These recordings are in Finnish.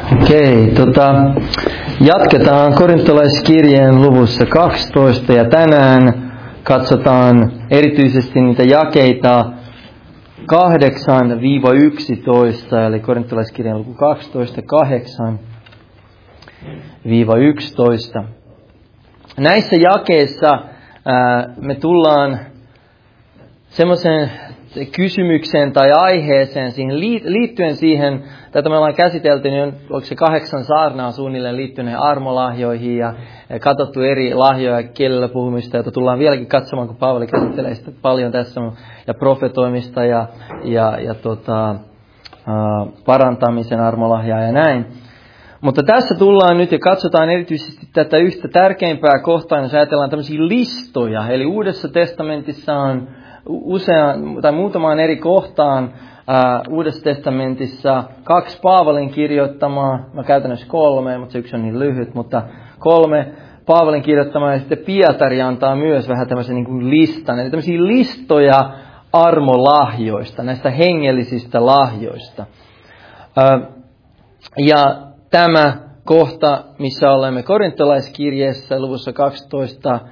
Okei, jatketaan korintolaiskirjeen luvussa 12 ja tänään katsotaan erityisesti niitä jakeita 8-11, eli korintolaiskirjeen luku 12, 8-11. Näissä jakeissa me tullaan semmoiseen kysymykseen tai aiheeseen liittyen siihen, tätä me ollaan käsitelty, niin onko se 8 saarnaa suunnilleen liittyen armolahjoihin ja katsottu eri lahjoja kielellä puhumista, jota tullaan vieläkin katsomaan, kun Paavali käsittelee sitä paljon tässä, ja profetoimista ja parantamisen armolahjaa ja näin. Mutta tässä tullaan nyt ja katsotaan erityisesti tätä yhtä tärkeimpää kohtaa, jos ajatellaan tämmöisiä listoja. Eli Uudessa testamentissa on muutamaan eri kohtaan Uudessa testamentissa 2 Paavalin kirjoittamaa, no käytännössä 3, mutta se yksi on niin lyhyt, mutta 3 Paavalin kirjoittamaa, ja sitten Pietari antaa myös vähän tämmöisen niin kuin listan, eli tämmöisiä listoja armolahjoista, näistä hengellisistä lahjoista. Ja tämä kohta, missä olemme korintolaiskirjeessä luvussa 12,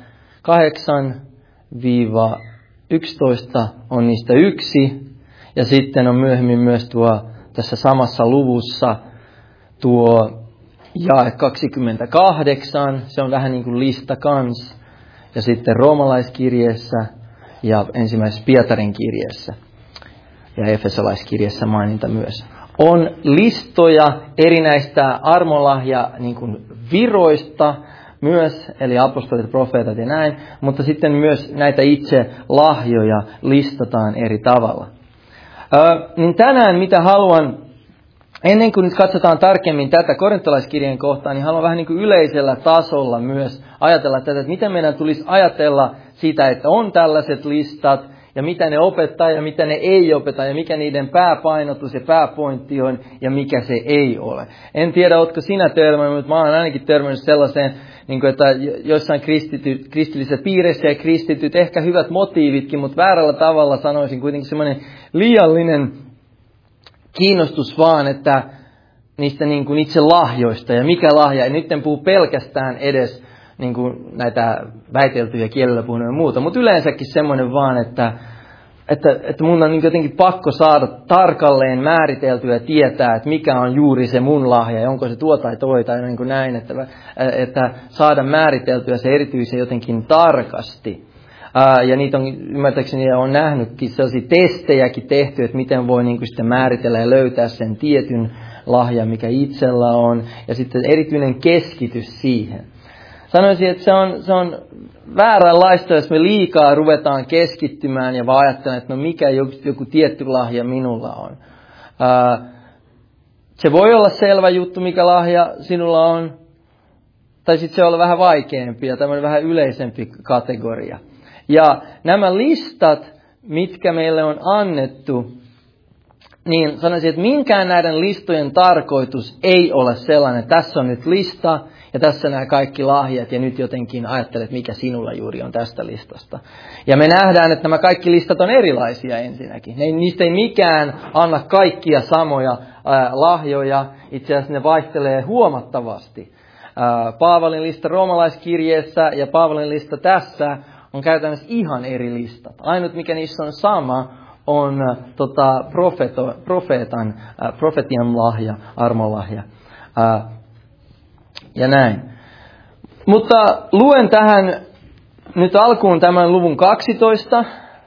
8-11 on niistä yksi. Ja sitten on myöhemmin myös tässä samassa luvussa tuo jae 28. Se on vähän niin kuin lista kans. Ja sitten roomalaiskirjeessä ja ensimmäisessä Pietarin kirjeessä ja efesolaiskirjeessä maininta myös. On listoja erinäistä armolahja niin kuin viroista myös, eli apostolit, profeetat ja näin, mutta sitten myös näitä itse lahjoja listataan eri tavalla. Niin tänään mitä haluan, ennen kuin nyt katsotaan tarkemmin tätä korintolaiskirjeen kohtaa, niin haluan vähän niin kuin yleisellä tasolla myös ajatella tätä, että miten meidän tulisi ajatella siitä, että on tällaiset listat, ja mitä ne opettaa ja mitä ne ei opeta, ja mikä niiden pääpainotus ja pääpointti on, ja mikä se ei ole. En tiedä, ootko sinä törmännyt, mutta mä olen ainakin törmännyt sellaiseen, niin kuin, että jossain kristillisissä piireissä ja kristityt, ehkä hyvät motiivitkin, mutta väärällä tavalla sanoisin kuitenkin semmoinen liiallinen kiinnostus vaan, että niistä niin kuin itse lahjoista ja mikä lahja. Ja nyt en puhu pelkästään edes niin kuin näitä väiteltyjä kielellä puhuneja ja muuta, mutta yleensäkin semmoinen vaan, että mun on niin jotenkin pakko saada tarkalleen määriteltyä ja tietää, että mikä on juuri se mun lahja ja onko se tuo tai toi tai niin kuin näin, että saada määriteltyä se erityisen jotenkin tarkasti. Ja niitä on ymmärtääkseni on nähnytkin sellaisia testejäkin tehty, että miten voi niin kuin sitten määritellä ja löytää sen tietyn lahjan, mikä itsellä on, ja sitten erityinen keskitys siihen. Sanoisin, että se on vääränlaista, jos me liikaa ruvetaan keskittymään ja vaan ajattelemaan, että no mikä joku tietty lahja minulla on. Se voi olla selvä juttu, mikä lahja sinulla on, tai sitten se on vähän vaikeampi ja tämmöinen vähän yleisempi kategoria. Ja nämä listat, mitkä meille on annettu, niin sanoisin, että minkään näiden listojen tarkoitus ei ole sellainen, että tässä on nyt lista, ja tässä nämä kaikki lahjat, ja nyt jotenkin ajattelet, mikä sinulla juuri on tästä listasta. Ja me nähdään, että nämä kaikki listat on erilaisia ensinnäkin. Niistä ei mikään anna kaikkia samoja lahjoja, itse asiassa ne vaihtelee huomattavasti. Paavalin lista roomalaiskirjeessä ja Paavalin lista tässä on käytännössä ihan eri listat. Ainut mikä niissä on sama on profetian lahja, armolahja. Ja näin. Mutta luen tähän nyt alkuun tämän luvun 12.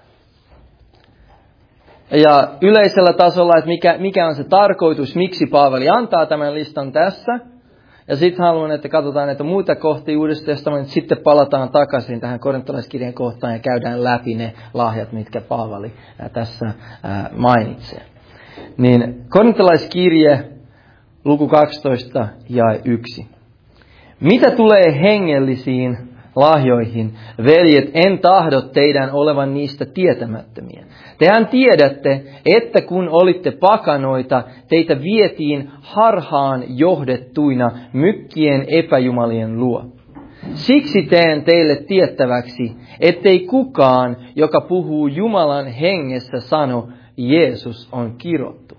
Ja yleisellä tasolla, että mikä on se tarkoitus, miksi Paavali antaa tämän listan tässä. Ja sitten haluan, että katsotaan näitä muita kohtia Uudesta testamentista. Sitten palataan takaisin tähän korintolaiskirjeen kohtaan ja käydään läpi ne lahjat, mitkä Paavali tässä mainitsee. Niin korintolaiskirje, luku 12 ja 1. Mitä tulee hengellisiin lahjoihin, veljet, en tahdo teidän olevan niistä tietämättömiä. Tehän tiedätte, että kun olitte pakanoita, teitä vietiin harhaan johdettuina mykkien epäjumalien luo. Siksi teen teille tiettäväksi, ettei kukaan, joka puhuu Jumalan hengessä, sano, Jeesus on kirottu.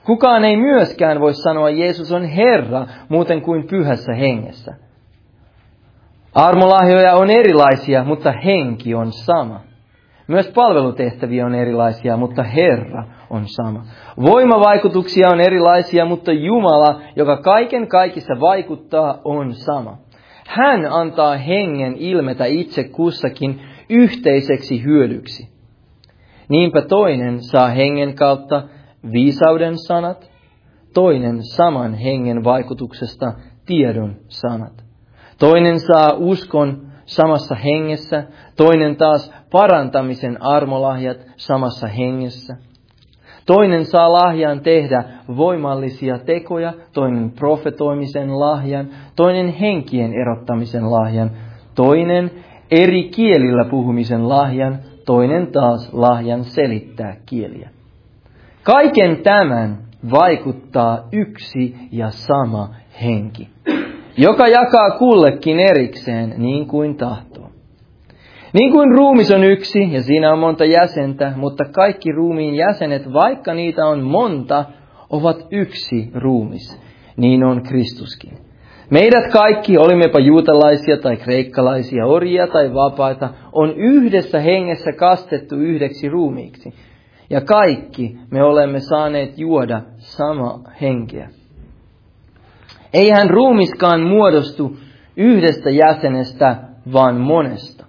Kukaan ei myöskään voi sanoa, Jeesus on Herra, muuten kuin pyhässä hengessä. Armolahjoja on erilaisia, mutta henki on sama. Myös palvelutehtäviä on erilaisia, mutta Herra on sama. Voimavaikutuksia on erilaisia, mutta Jumala, joka kaiken kaikissa vaikuttaa, on sama. Hän antaa hengen ilmetä itse kussakin yhteiseksi hyödyksi. Niinpä toinen saa hengen kautta viisauden sanat, toinen saman hengen vaikutuksesta tiedon sanat. Toinen saa uskon samassa hengessä, toinen taas parantamisen armolahjat samassa hengessä. Toinen saa lahjan tehdä voimallisia tekoja, toinen profetoimisen lahjan, toinen henkien erottamisen lahjan, toinen eri kielillä puhumisen lahjan, toinen taas lahjan selittää kieliä. Kaiken tämän vaikuttaa yksi ja sama henki, joka jakaa kullekin erikseen niin kuin tahtoo. Niin kuin ruumis on yksi ja siinä on monta jäsentä, mutta kaikki ruumiin jäsenet, vaikka niitä on monta, ovat yksi ruumis. Niin on Kristuskin. Meidät kaikki, olimmepa juutalaisia tai kreikkalaisia, orjia tai vapaita, on yhdessä hengessä kastettu yhdeksi ruumiiksi. Ja kaikki me olemme saaneet juoda sama henkeä. Eihän ruumiskaan muodostu yhdestä jäsenestä, vaan monesta.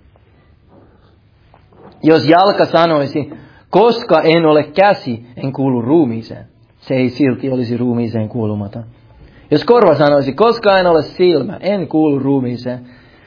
Jos jalka sanoisi, koska en ole käsi, en kuulu ruumiiseen, se ei silti olisi ruumiiseen kuulumaton. Jos korva sanoisi, koska en ole silmä, en kuulu ruumiiseen,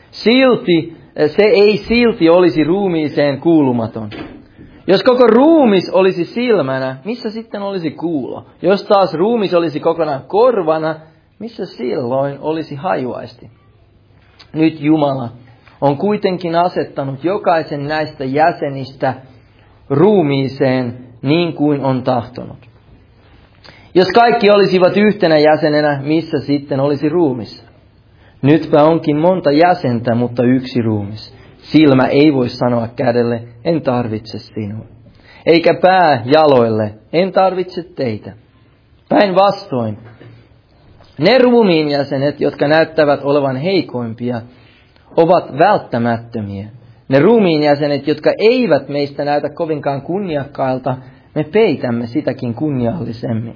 se ei silti olisi ruumiiseen kuulumaton. Jos koko ruumis olisi silmänä, missä sitten olisi kuulo? Jos taas ruumis olisi kokonaan korvana, missä silloin olisi hajuaisti? Nyt Jumala on kuitenkin asettanut jokaisen näistä jäsenistä ruumiiseen niin kuin on tahtonut. Jos kaikki olisivat yhtenä jäsenenä, missä sitten olisi ruumis? Nytpä onkin monta jäsentä, mutta yksi ruumis. Silmä ei voi sanoa kädelle, en tarvitse sinua. Eikä pää jaloille, en tarvitse teitä. Päinvastoin, ne ruumiin jäsenet, jotka näyttävät olevan heikoimpia, ovat välttämättömiä. Ne ruumiin jäsenet, jotka eivät meistä näytä kovinkaan kunniakkailta, me peitämme sitäkin kunniallisemmin.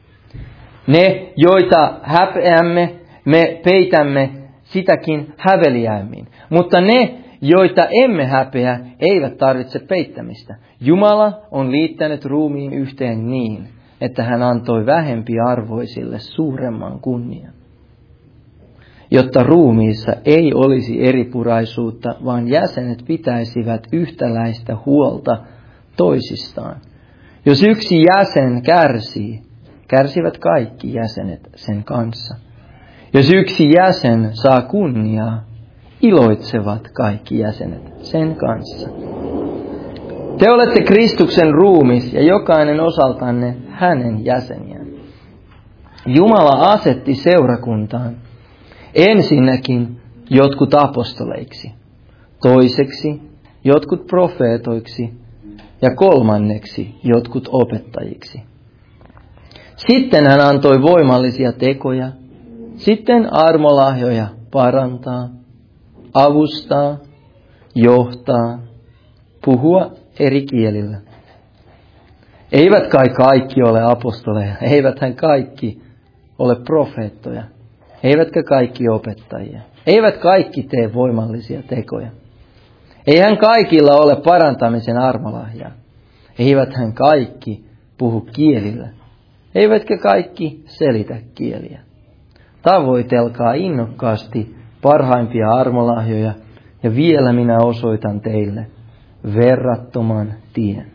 Ne, joita häpeämme, me peitämme sitäkin häveliäimmin. Mutta ne, joita emme häpeä, eivät tarvitse peittämistä. Jumala on liittänyt ruumiin yhteen niin, että hän antoi vähempiarvoisille suuremman kunnian. Jotta ruumiissa ei olisi eripuraisuutta, vaan jäsenet pitäisivät yhtäläistä huolta toisistaan. Jos yksi jäsen kärsii, kärsivät kaikki jäsenet sen kanssa. Jos yksi jäsen saa kunniaa, iloitsevat kaikki jäsenet sen kanssa. Te olette Kristuksen ruumis ja jokainen osaltanne hänen jäseniään. Jumala asetti seurakuntaan ensinnäkin jotkut apostoleiksi, toiseksi jotkut profeetoiksi ja kolmanneksi jotkut opettajiksi. Sitten hän antoi voimallisia tekoja, sitten armolahjoja parantaa, avustaa, johtaa, puhua eri kielillä. Eivät kai kaikki ole apostoleja, eiväthän kaikki ole profeettoja, eivätkä kaikki opettajia, eivät kaikki tee voimallisia tekoja. Eihän kaikilla ole parantamisen armolahjaa, eiväthän kaikki puhu kielillä, eivätkä kaikki selitä kieliä. Tavoitelkaa innokkaasti parhaimpia armolahjoja, ja vielä minä osoitan teille verrattoman tien.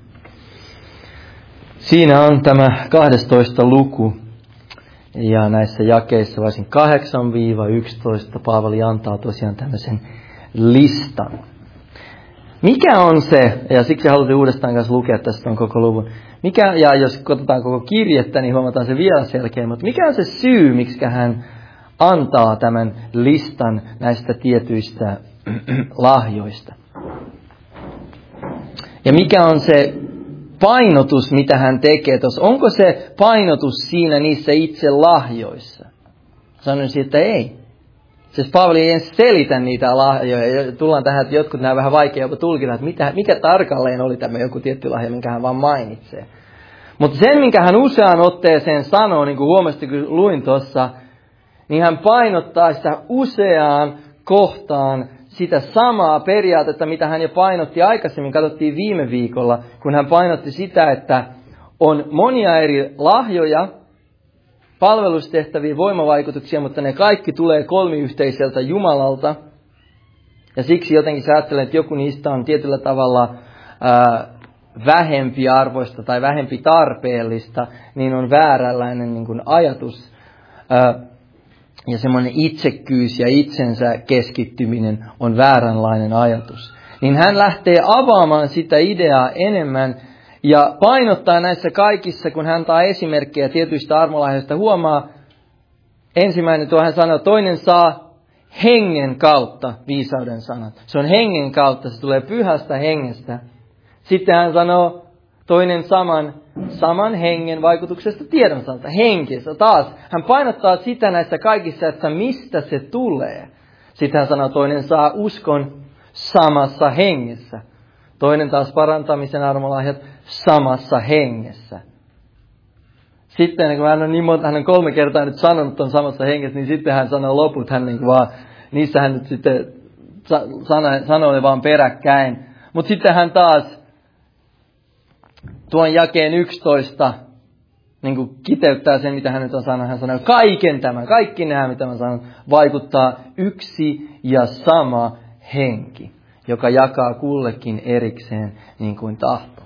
Siinä on tämä 12 luku, ja näissä jakeissa varsin 8-11 Paavali antaa tosiaan tämmöisen listan. Mikä on se, ja siksi halutin uudestaan kanssa lukea tästä on koko luvun, ja jos katsotaan koko kirjettä, niin huomataan se vielä selkeämmin, mutta mikä on se syy, miksi hän antaa tämän listan näistä tietyistä lahjoista? Ja mikä on se painotus, mitä hän tekee tuossa, onko se painotus siinä niissä itse lahjoissa? Sanoisin, että ei. Siis Paavali ei edes selitä niitä lahjoja. Ja tullaan tähän, että jotkut nämä vähän vaikea jopa tulkita, että mikä tarkalleen oli tämä joku tietty lahja, minkä hän vaan mainitsee. Mutta sen, minkä hän useaan otteeseen sanoo, niin kuin huomasin, kun luin tuossa, niin hän painottaa sitä useaan kohtaan sitä samaa periaatetta, mitä hän jo painotti aikaisemmin. Katsottiin viime viikolla, kun hän painotti sitä, että on monia eri lahjoja, palvelustehtäviä, voimavaikutuksia, mutta ne kaikki tulee kolmiyhteiseltä Jumalalta. Ja siksi jotenkin sä ajattelen, että joku niistä on tietyllä tavalla vähempi arvoista tai vähempi tarpeellista, niin on vääränlainen niin kuin ajatus. Ja semmoinen itsekkyys ja itsensä keskittyminen on vääränlainen ajatus. Niin hän lähtee avaamaan sitä ideaa enemmän ja painottaa näissä kaikissa, kun hän antaa esimerkkejä tietyistä armolahjoista. Huomaa, ensimmäinen tuo hän sanoo, toinen saa hengen kautta viisauden sanat. Se on hengen kautta, se tulee pyhästä hengestä. Sitten hän sanoo, toinen saman hengen vaikutuksesta tiedon sanata, henkistä taas. Hän painottaa sitä näissä kaikissa, että mistä se tulee. Sitten hän sanoo, toinen saa uskon samassa hengessä. Toinen taas parantamisen armolahjat samassa hengessä. Sitten kun hän on 3 kertaa nyt sanonut ton samassa hengessä, niin sitten hän sanoo loput, hän niin vaan, niissä hän nyt sitten sanoo ne vaan peräkkäin. Mutta sitten hän taas tuon jakeen 11 niin kuin kiteyttää sen, mitä hän nyt on sanonut. Hän sanoo, kaikki nämä, mitä mä sanon, vaikuttaa yksi ja sama henki, joka jakaa kullekin erikseen niin kuin tahtoo.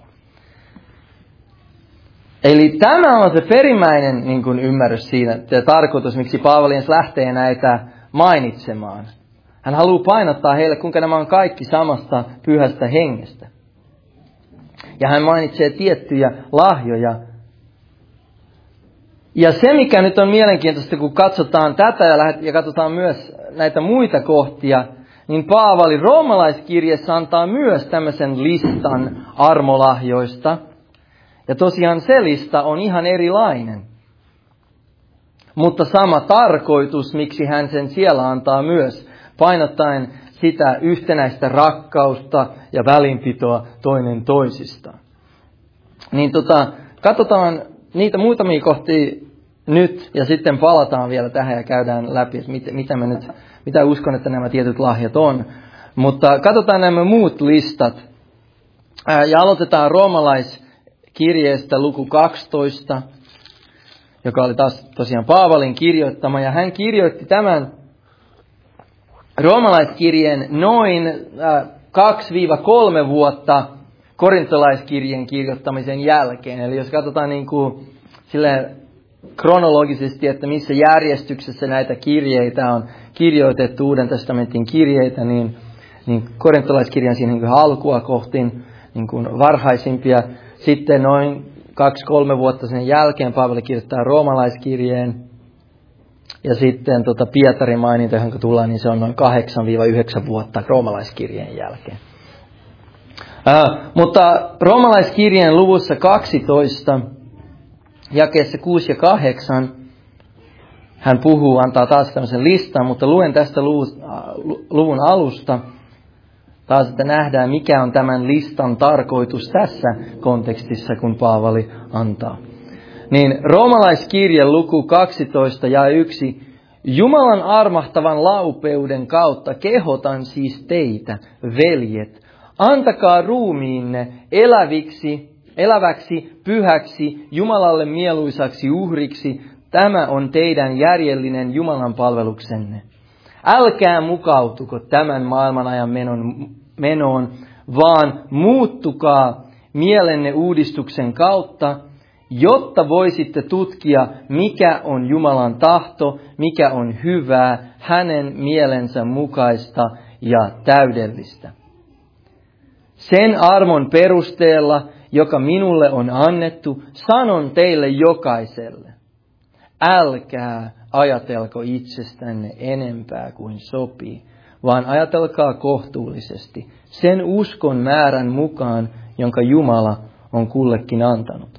Eli tämä on se perimmäinen niin kuin ymmärrys siinä, ja tarkoitus, miksi Paavali lähtee näitä mainitsemaan. Hän haluaa painottaa heille, kuinka nämä on kaikki samasta pyhästä hengestä. Ja hän mainitsee tiettyjä lahjoja. Ja se, mikä nyt on mielenkiintoista, kun katsotaan tätä ja katsotaan myös näitä muita kohtia, niin Paavali roomalaiskirjeessä antaa myös tämmöisen listan armolahjoista. Ja tosiaan se lista on ihan erilainen. Mutta sama tarkoitus, miksi hän sen siellä antaa myös, painottaen sitä yhtenäistä rakkausta ja välinpitoa toinen toisistaan. Niin katsotaan niitä muutamia kohtia nyt ja sitten palataan vielä tähän ja käydään läpi, että mitä uskon, että nämä tietyt lahjat on. Mutta katsotaan nämä muut listat. Ja aloitetaan roomalaiskirjeestä luku 12, joka oli taas tosiaan Paavalin kirjoittama. Ja hän kirjoitti tämän roomalaiskirjeen noin 2-3 vuotta korintolaiskirjeen kirjoittamisen jälkeen. Eli jos katsotaan niin kuin silleen kronologisesti, että missä järjestyksessä näitä kirjeitä on kirjoitettu, Uuden testamentin kirjeitä, niin korintolaiskirjan siinä niin alkua kohtiin niin kuin varhaisimpia. Sitten noin 2-3 vuotta sen jälkeen Paavali kirjoittaa roomalaiskirjeen. Ja sitten Pietarin maininta, johon tullaan, niin se on noin 8-9 vuotta roomalaiskirjeen jälkeen. Mutta roomalaiskirjeen luvussa 12, jakeessa 6 ja 8, hän antaa taas tämmöisen listan, mutta luen tästä luvun alusta taas, että nähdään, mikä on tämän listan tarkoitus tässä kontekstissa, kun Paavali antaa. Niin roomalaiskirje luku 12 ja 1. Jumalan armahtavan laupeuden kautta kehotan siis teitä, veljet, antakaa ruumiinne eläväksi, pyhäksi, Jumalalle mieluisaksi uhriksi. Tämä on teidän järjellinen Jumalan palveluksenne. Älkää mukautuko tämän maailman ajan menoon, vaan muuttukaa mielenne uudistuksen kautta, jotta voisitte tutkia, mikä on Jumalan tahto, mikä on hyvää, hänen mielensä mukaista ja täydellistä. Sen armon perusteella, joka minulle on annettu, sanon teille jokaiselle, älkää ajatelko itsestänne enempää kuin sopii, vaan ajatelkaa kohtuullisesti sen uskon määrän mukaan, jonka Jumala on kullekin antanut.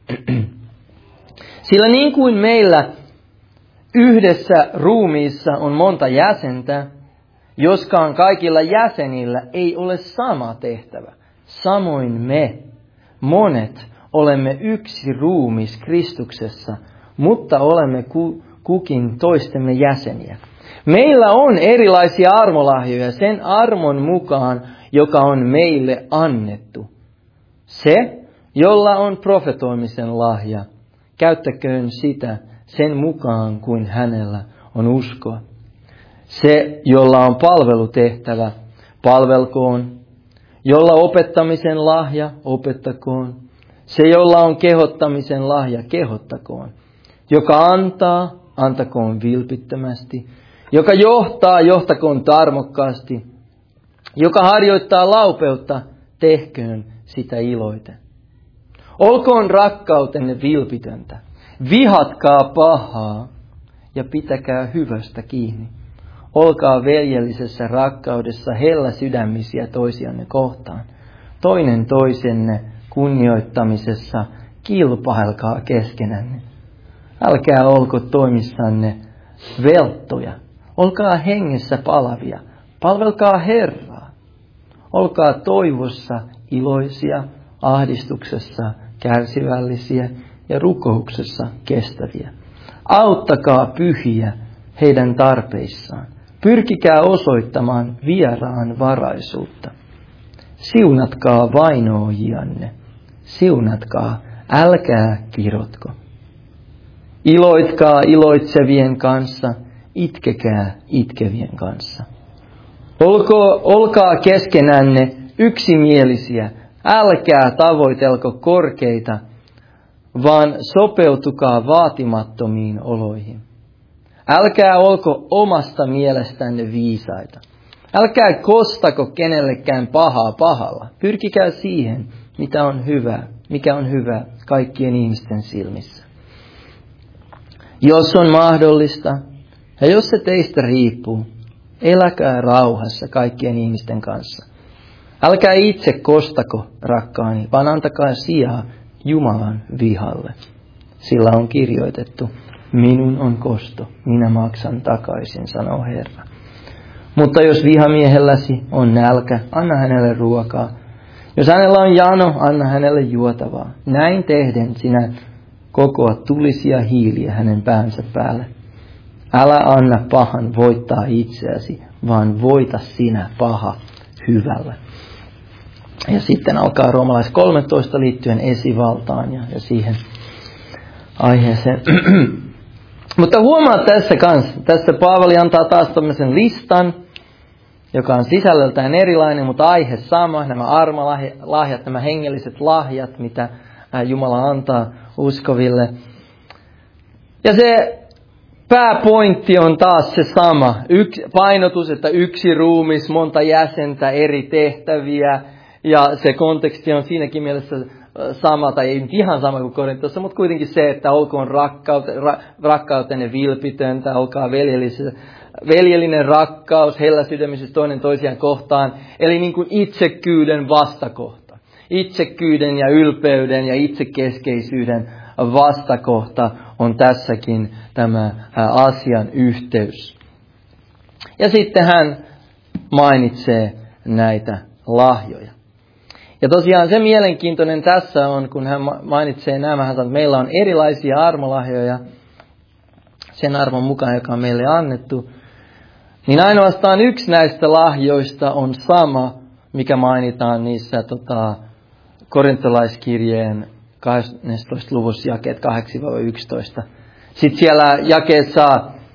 Sillä niin kuin meillä yhdessä ruumiissa on monta jäsentä, joskaan kaikilla jäsenillä ei ole sama tehtävä. Samoin me, monet, olemme yksi ruumis Kristuksessa, mutta olemme kukin toistemme jäseniä. Meillä on erilaisia armolahjoja sen armon mukaan, joka on meille annettu. Se, jolla on profetoimisen lahja, käyttäköön sitä sen mukaan kuin hänellä on uskoa. Se, jolla on palvelutehtävä, palvelkoon. Jolla opettamisen lahja, opettakoon. Se, jolla on kehottamisen lahja, kehottakoon. Joka antaa, antakoon vilpittömästi. Joka johtaa, johtakoon tarmokkaasti. Joka harjoittaa laupeutta, tehköön sitä iloiten. Olkoon rakkautenne vilpitöntä. Vihatkaa pahaa ja pitäkää hyvästä kiinni. Olkaa veljellisessä rakkaudessa helläsydämisiä toisianne kohtaan. Toinen toisenne kunnioittamisessa kilpailkaa keskenänne. Älkää olko toimissanne velttoja. Olkaa hengessä palavia. Palvelkaa Herraa. Olkaa toivossa iloisia, ahdistuksessa kärsivällisiä ja rukouksessa kestäviä. Auttakaa pyhiä heidän tarpeissaan. Pyrkikää osoittamaan vieraan varaisuutta. Siunatkaa vainoojianne. Siunatkaa, älkää kirotko. Iloitkaa iloitsevien kanssa, itkekää itkevien kanssa. Olkaa keskenänne yksimielisiä, älkää tavoitelko korkeita, vaan sopeutukaa vaatimattomiin oloihin. Älkää olko omasta mielestänne viisaita. Älkää kostako kenellekään pahaa pahalla. Pyrkikää siihen, mikä on hyvä kaikkien ihmisten silmissä. Jos on mahdollista, ja jos se teistä riippuu, eläkää rauhassa kaikkien ihmisten kanssa. Älkää itse kostako, rakkaani, vaan antakaa sijaa Jumalan vihalle. Sillä on kirjoitettu, minun on kosto, minä maksan takaisin, sanoo Herra. Mutta jos vihamiehelläsi on nälkä, anna hänelle ruokaa. Jos hänellä on jano, anna hänelle juotavaa. Näin tehden sinä kokoa tulisia hiiliä hänen päänsä päälle. Älä anna pahan voittaa itseäsi, vaan voita sinä paha hyvällä. Ja sitten alkaa Roomalais 13 liittyen esivaltaan ja siihen aiheeseen. Mutta huomaa tässä Paavali antaa taas tämmöisen listan, joka on sisällöltään erilainen, mutta aihe sama, nämä armolahjat, nämä hengelliset lahjat, mitä Jumala antaa uskoville. Ja se pääpointti on taas se sama, painotus, että yksi ruumis, monta jäsentä, eri tehtäviä, ja se konteksti on siinäkin mielessä sama, tai ei ihan sama kuin Korintossa, mutta kuitenkin se, että olkoon rakkautenne vilpitöntä, olkaa veljellinen rakkaus, helläsydämisyys toinen toisiaan kohtaan, eli niin kuin itsekkyyden vastakohta. Itsekkyyden ja ylpeyden ja itsekeskeisyyden vastakohta on tässäkin tämä asian yhteys. Ja sitten hän mainitsee näitä lahjoja. Ja tosiaan se mielenkiintoinen tässä on, kun hän mainitsee nämä, hän sanoo, että meillä on erilaisia armolahjoja sen armon mukaan, joka on meille annettu. Niin ainoastaan yksi näistä lahjoista on sama, mikä mainitaan niissä korintolaiskirjeen 12. luvussa jakeet 8-11. Sitten siellä jakeessa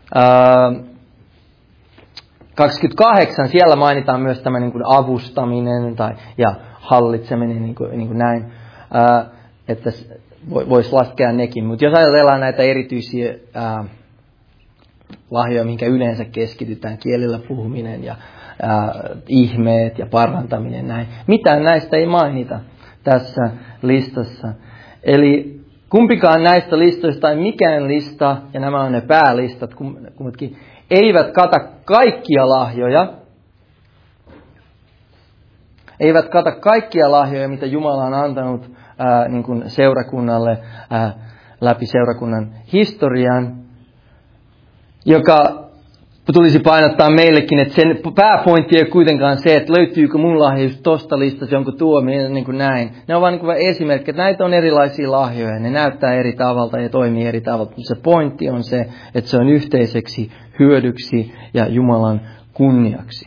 28, siellä mainitaan myös tämä niin kuin avustaminen ja hallitseminen, niin kuin näin, että voisi laskea nekin. Mutta jos ajatellaan näitä erityisiä lahjoja, mihinkä yleensä keskitytään, kielillä puhuminen ja ihmeet ja parantaminen, näin. Mitään näistä ei mainita tässä listassa. Eli kumpikaan näistä listoista tai mikään lista, ja nämä on ne päälistat kummatkin, eivät kata kaikkia lahjoja. Eivät kata kaikkia lahjoja, mitä Jumala on antanut niin kuin seurakunnalle läpi seurakunnan historian, joka tulisi painottaa meillekin, että sen pääpointti ei ole kuitenkaan se, että löytyykö mun lahja just tosta listasta jonkun tuomio, niin kuin näin. Ne on vain niin esimerkkejä, että näitä on erilaisia lahjoja, ne näyttää eri tavalla ja toimii eri tavalla. Mutta se pointti on se, että se on yhteiseksi hyödyksi ja Jumalan kunniaksi.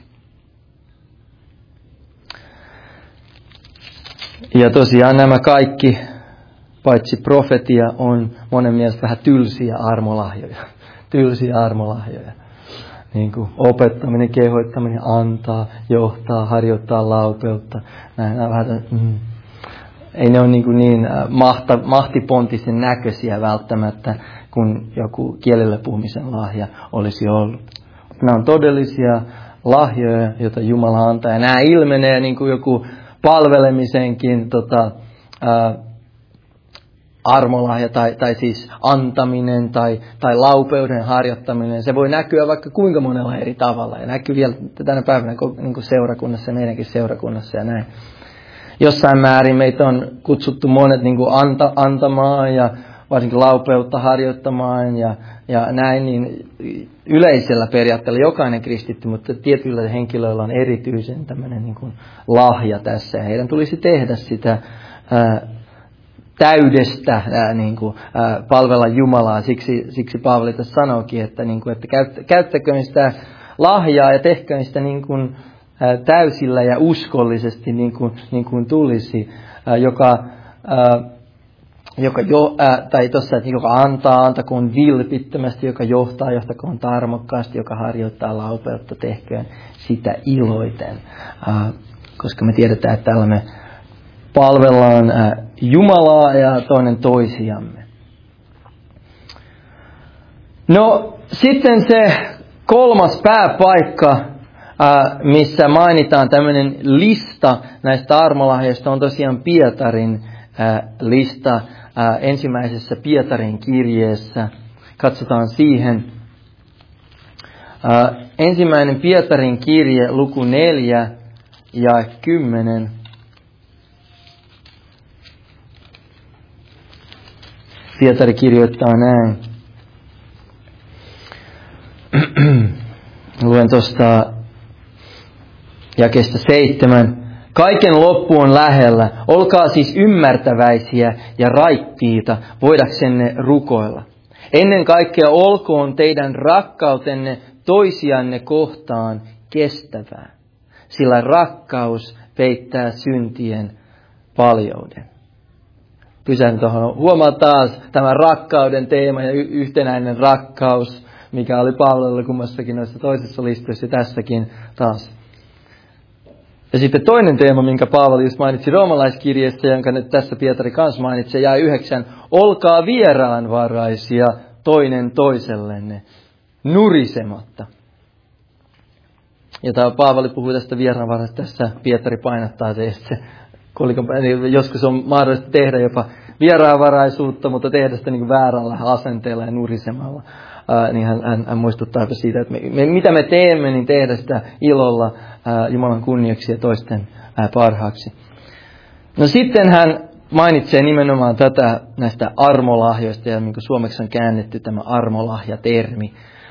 Ja tosiaan nämä kaikki, paitsi profetia, on monen mielestä vähän tylsiä armolahjoja. Tylsiä armolahjoja. Niin kuin opettaminen, kehoittaminen, antaa, johtaa, harjoittaa laupeutta. Näin vähän, ei ne ole niin mahtipontisen näköisiä välttämättä, kun joku kielellä puhumisen lahja olisi ollut. Nämä on todellisia lahjoja, joita Jumala antaa. Ja nämä ilmenee niin kuin joku palvelemisenkin armolahja tai siis antaminen tai laupeuden harjoittaminen. Se voi näkyä vaikka kuinka monella eri tavalla. Ja näkyy vielä tänä päivänä niin kuin seurakunnassa, meidänkin seurakunnassa ja näin. Jossain määrin meitä on kutsuttu monet niin kuin antamaan ja varsinkin laupeutta harjoittamaan ja näin, niin yleisellä periaatteella jokainen kristitty, mutta tietyillä henkilöillä on erityisen tämmöinen niin kuin lahja tässä. Ja heidän tulisi tehdä sitä täydestä niin kuin, palvella Jumalaa. Siksi Paavali tässä sanookin, että, niin kuin, että käyttäkö sitä lahjaa ja tehkö sitä niin kuin, täysillä ja uskollisesti niin kuin tulisi, joka antakoon vilpittömästi, joka johtakoon tarmokkaasti, joka harjoittaa laupeutta, tehköön sitä iloiten. Koska me tiedetään, että täällä me palvellaan Jumalaa ja toinen toisiamme. No sitten se kolmas pääpaikka, missä mainitaan tämmöinen lista näistä armolahjoista, on tosiaan Pietarin lista ensimmäisessä Pietarin kirjeessä. Katsotaan siihen. Ensimmäinen Pietarin kirje, luku 4 ja 10. Pietari kirjoittaa näin. Luen tuosta jakeesta 7. Kaiken loppu on lähellä. Olkaa siis ymmärtäväisiä ja raittiita, voidaksenne rukoilla. Ennen kaikkea olkoon teidän rakkautenne toisianne kohtaan kestävää, sillä rakkaus peittää syntien paljouden. Pysähdyn tuohon. Huomaa taas tämä rakkauden teema ja yhtenäinen rakkaus, mikä oli Paavalilla kummassakin noissa toisessa listoissa ja tässäkin taas. Ja sitten toinen teema, minkä Paavali just mainitsi roomalaiskirjeessä, jonka nyt tässä Pietari kanssa mainitsee, jae 9. Olkaa vieraanvaraisia toinen toisellenne, nurisematta. Ja tämä Paavali puhuu tästä vieraanvaraisesta, tässä Pietari painottaa se, että joskus on mahdollista tehdä jopa vieraanvaraisuutta, mutta tehdä sitä niin kuin väärällä asenteella ja nurisemalla. Niin hän muistuttaa siitä, että mitä me teemme, niin tehdä sitä ilolla Jumalan kunniaksi ja toisten parhaaksi. No sitten hän mainitsee nimenomaan tätä näistä armolahjoista, ja niin kuin suomeksi on käännetty tämä armolahja-termi.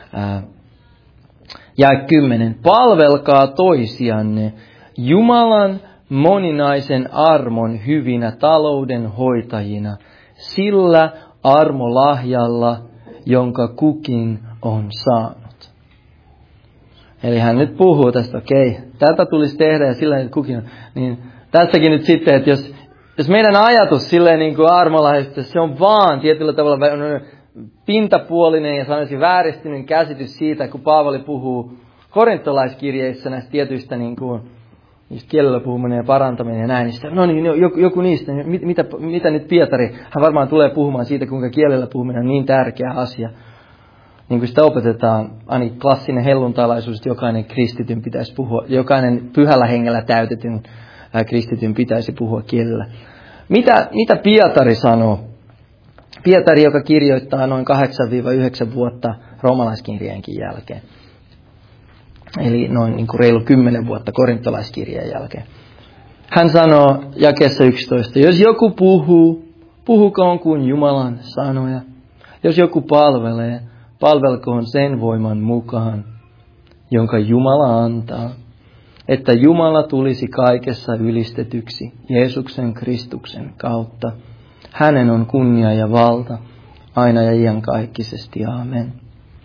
Jae 10. Palvelkaa toisianne Jumalan moninaisen armon hyvinä taloudenhoitajina, sillä armolahjalla, jonka kukin on saanut. Eli hän nyt puhuu tästä, okei, tätä tulisi tehdä ja sillä kukin on. Niin tässäkin nyt sitten, että jos meidän ajatus silleen niin kuin armolahjasta, se on vaan tietyllä tavalla pintapuolinen ja sanoisin vääristynyt käsitys siitä, kun Paavali puhuu korintolaiskirjeissä näistä tietyistä niin kuin kielellä puhuminen ja parantaminen ja näin, niin no niin, joku niistä, mitä nyt Pietari, hän varmaan tulee puhumaan siitä, kuinka kielellä puhuminen on niin tärkeä asia. Niin kuin sitä opetetaan, ainakin klassinen helluntalaisuus, että jokainen kristityn pitäisi puhua, jokainen pyhällä hengellä täytetyn kristityn pitäisi puhua kielellä. Mitä Pietari sanoo? Pietari, joka kirjoittaa noin 8-9 vuotta roomalaiskirjeenkin jälkeen. Eli noin niin kuin reilu 10 vuotta korintolaiskirjeen jälkeen. hän sanoo jakeessa 11, jos joku puhuu, puhukoon kuin Jumalan sanoja. Jos joku palvelee, palvelkoon sen voiman mukaan, jonka Jumala antaa, että Jumala tulisi kaikessa ylistetyksi Jeesuksen Kristuksen kautta. Hänen on kunnia ja valta, aina ja iankaikkisesti. Aamen.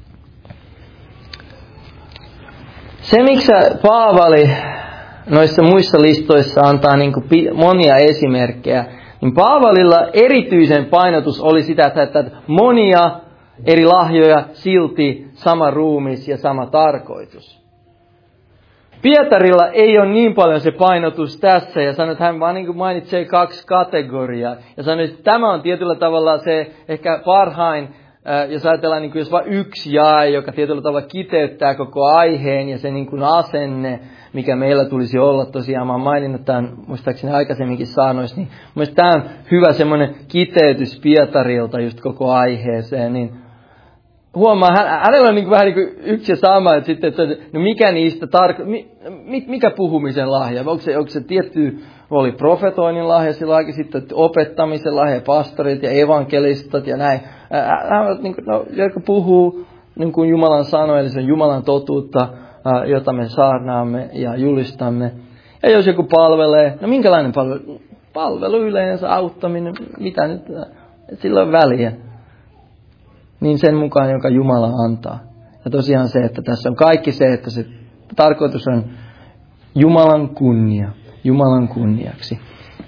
Se, miksi Paavali noissa muissa listoissa antaa niin kuin monia esimerkkejä, niin Paavalilla erityisen painotus oli sitä, että monia eri lahjoja, silti sama ruumis ja sama tarkoitus. Pietarilla ei ole niin paljon se painotus tässä, ja sanoi, että hän vaan niin kuin mainitsee 2 kategoriaa. Ja sanoi, että tämä on tietyllä tavalla se ehkä parhain, jos ajatellaan niin kuin jos vain yksi jae, joka tietyllä tavalla kiteyttää koko aiheen ja se niin kuin asenne, mikä meillä tulisi olla. Tosiaan mä oon maininnut tämän muistaakseni aikaisemminkin saanoissa, niin mielestäni tämä on hyvä semmoinen kiteytys Pietarilta just koko aiheeseen, niin huomaa, hänellä on niin kuin vähän niin kuin yksi ja sama, että sitten, että no mikä niistä mikä puhumisen lahja? Onko se tietty oli profetoinnin lahja, sillä aikaa sitten opettamisen lahja, pastorit ja evankelistat ja näin. Niin kuin, no, jotka puhuu niin kuin Jumalan sanoja, eli se on Jumalan totuutta, jota me saarnaamme ja julistamme. Ja jos joku palvelee, no minkälainen palvelu? Palvelu yleensä, auttaminen, mitä nyt, sillä on väliä. Niin sen mukaan, jonka Jumala antaa. Ja tosiaan se, että tässä on kaikki se, että se tarkoitus on Jumalan kunnia, Jumalan kunniaksi.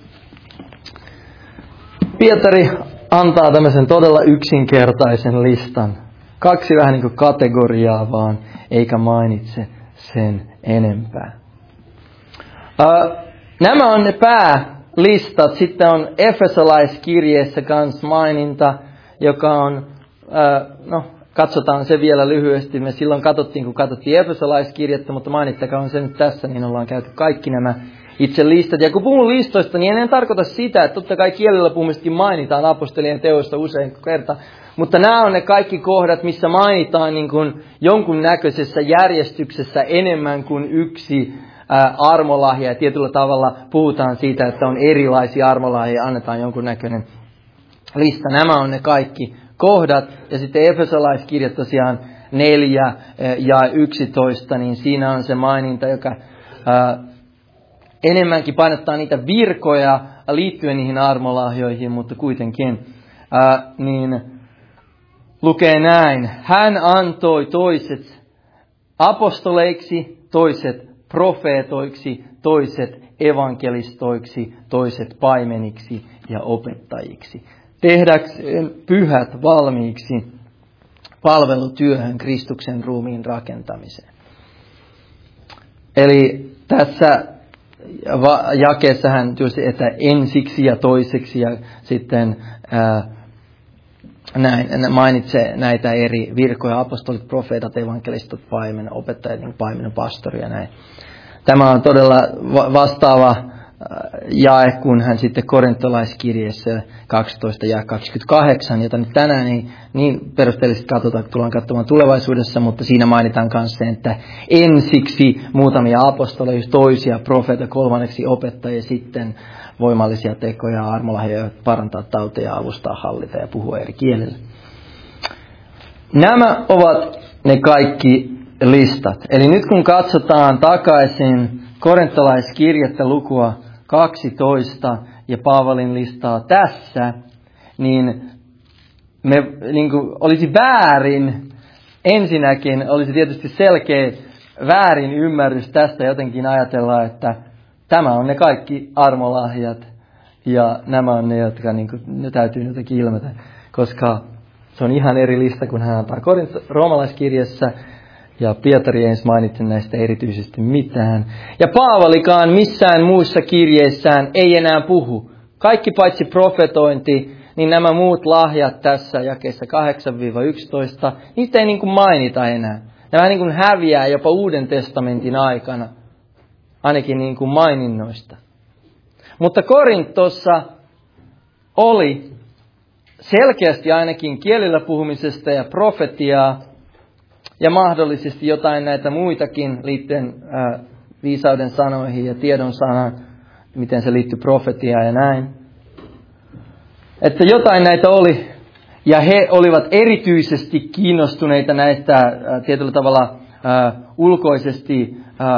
Pietari antaa tämmöisen todella yksinkertaisen listan. 2 vähän niin kuin kategoriaa vaan, eikä mainitse sen enempää. Nämä on ne päälistat. Sitten on Efesolaiskirjeessä kanssa maininta, joka on, katsotaan se vielä lyhyesti. Me silloin kun katsottiin Efesolaiskirjettä, mutta mainittakaa on se nyt tässä, niin ollaan käyty kaikki nämä itse listat. Ja kun puhun listoista, niin en tarkoita sitä, että totta kai kielellä puhumistakin mainitaan apostolien teoista usein kerta. Mutta nämä on ne kaikki kohdat, missä mainitaan niin kuin jonkun näköisessä järjestyksessä enemmän kuin yksi armolahja. Ja tietyllä tavalla puhutaan siitä, että on erilaisia armolahja ja annetaan jonkun näköinen lista. Nämä on ne kaikki kohdat. Ja sitten Efesolaiskirja tosiaan 4 ja 11, niin siinä on se maininta, joka enemmänkin painottaa niitä virkoja liittyen niihin armolahjoihin, mutta kuitenkin niin lukee näin. Hän antoi toiset apostoleiksi, toiset profeetoiksi, toiset evankelistoiksi, toiset paimeniksi ja opettajiksi. Tehdäkseen pyhät valmiiksi palvelutyöhön Kristuksen ruumiin rakentamiseen. Eli tässä jakeessa hän juuri, että ensiksi ja toiseksi ja sitten näin, mainitsee näitä eri virkoja, apostolit, profeetat, evankelistot, paimen, opettajat, paimen, pastori ja näin. Tämä on todella vastaava jae, kun hän sitten korintolaiskirjeessä 12 ja 28, jota nyt tänään niin perusteellisesti katsotaan, kun tullaan katsomaan tulevaisuudessa, mutta siinä mainitaan myös se, että ensiksi muutamia apostoleja, toisia profeeta, kolmanneksi opettajia, sitten voimallisia tekoja, armolahjoja, parantaa tauteja, avustaa, hallita ja puhua eri kielillä. Nämä ovat ne kaikki listat. Eli nyt kun katsotaan takaisin korintolaiskirjettä lukua 12 ja Paavalin listaa tässä, niin olisi väärin, ensinnäkin olisi tietysti selkeä väärin ymmärrys tästä jotenkin ajatella, että tämä on ne kaikki armolahjat ja nämä on ne, jotka ne täytyy jotenkin ilmetä, koska se on ihan eri lista, kun hän antaa roomalaiskirjassa. Ja Pietari ei edes mainitse näistä erityisesti mitään. Ja Paavalikaan missään muissa kirjeissään ei enää puhu. Kaikki paitsi profetointi, niin nämä muut lahjat tässä jakeessa 8-11, niitä ei niin kuin mainita enää. Nämä niin kuin häviää jopa Uuden testamentin aikana, ainakin niin kuin maininnoista. Mutta Korintossa oli selkeästi ainakin kielillä puhumisesta ja profetiaa, ja mahdollisesti jotain näitä muitakin liittyen viisauden sanoihin ja tiedon sanan miten se liittyy profetiaan ja näin. Että jotain näitä oli, ja he olivat erityisesti kiinnostuneita näistä tietyllä tavalla ulkoisesti,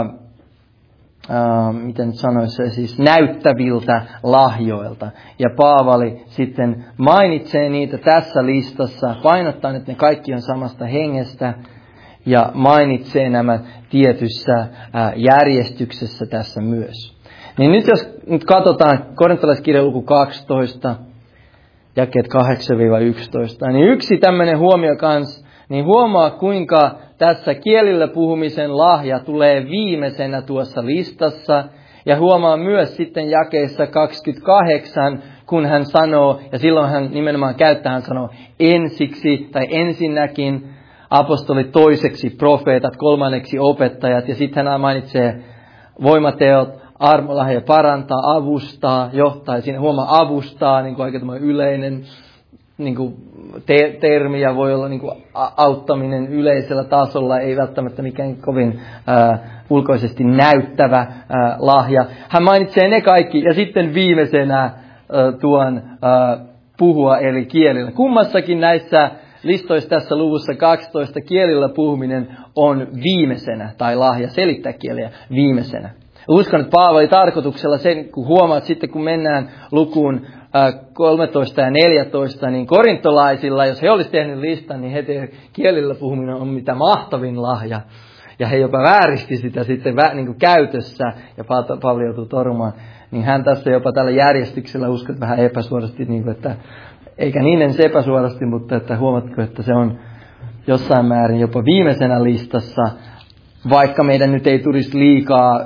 miten nyt sanoisi, siis näyttäviltä lahjoilta. Ja Paavali sitten mainitsee niitä tässä listassa, painottaa, että ne kaikki on samasta hengestä, ja mainitsee nämä tietyssä järjestyksessä tässä myös. Niin nyt jos nyt katsotaan korintolaiskirjan luku 12, jakeet 8-11, niin yksi tämmöinen huomio kans, niin huomaa kuinka tässä kielillä puhumisen lahja tulee viimeisenä tuossa listassa. Ja huomaa myös sitten jakeessa 28, kun hän sanoo, ja silloin hän nimenomaan käyttää, hän sanoo ensiksi tai ensinnäkin apostolit, toiseksi profeetat, kolmanneksi opettajat. Ja sitten hän mainitsee voimateot, armolahja parantaa, avustaa, johtaa. Ja siinä huomaa avustaa, niin kuin aika yleinen niin kuin termi, ja voi olla niin kuin auttaminen yleisellä tasolla, ei välttämättä mikään kovin ulkoisesti näyttävä lahja. Hän mainitsee ne kaikki, ja sitten viimeisenä tuon puhua eri kielillä. Kummassakin näissä listoissa tässä luvussa 12 kielillä puhuminen on viimeisenä, tai lahja selittää kieliä viimeisenä. Uskon, että Paavali tarkoituksella sen, kun huomaat sitten, kun mennään lukuun 13 ja 14, niin korintolaisilla, jos he olisi tehnyt listan, niin heidän kielillä puhuminen on mitä mahtavin lahja. Ja he jopa vääristi sitä sitten niin kuin käytössä, ja Paavali joutuu torjumaan. Niin hän tässä jopa tällä järjestyksellä uskon vähän epäsuorasti, niin kuin, että, eikä niin edes epäsuorasti, mutta että huomatko, että se on jossain määrin jopa viimeisenä listassa, vaikka meidän nyt ei tulisi liikaa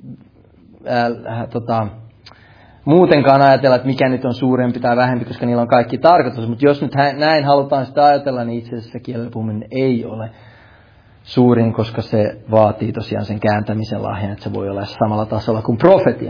muutenkaan ajatella, että mikä nyt on suurempi tai vähempi, koska niillä on kaikki tarkoitus. Mutta jos nyt näin halutaan sitä ajatella, niin itse asiassa kielellä puhuminen ei ole suurin, koska se vaatii tosiaan sen kääntämisen lahjan, että se voi olla samalla tasolla kuin profetia.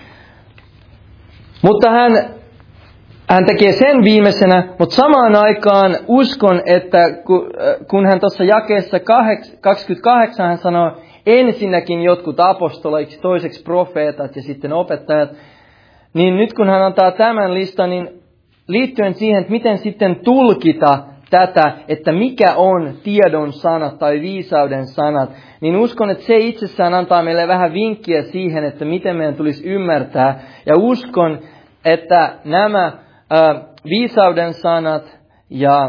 Mutta hän tekee sen viimeisenä, mutta samaan aikaan uskon, että kun hän tuossa jakeessa 28 hän sanoo, ensinnäkin jotkut apostoloiksi, toiseksi profeetat ja sitten opettajat, niin nyt kun hän antaa tämän listan, niin liittyen siihen, että miten sitten tulkita tätä, että mikä on tiedon sanat tai viisauden sanat, niin uskon, että se itsessään antaa meille vähän vinkkiä siihen, että miten meidän tulisi ymmärtää. Ja uskon, että nämä viisauden sanat ja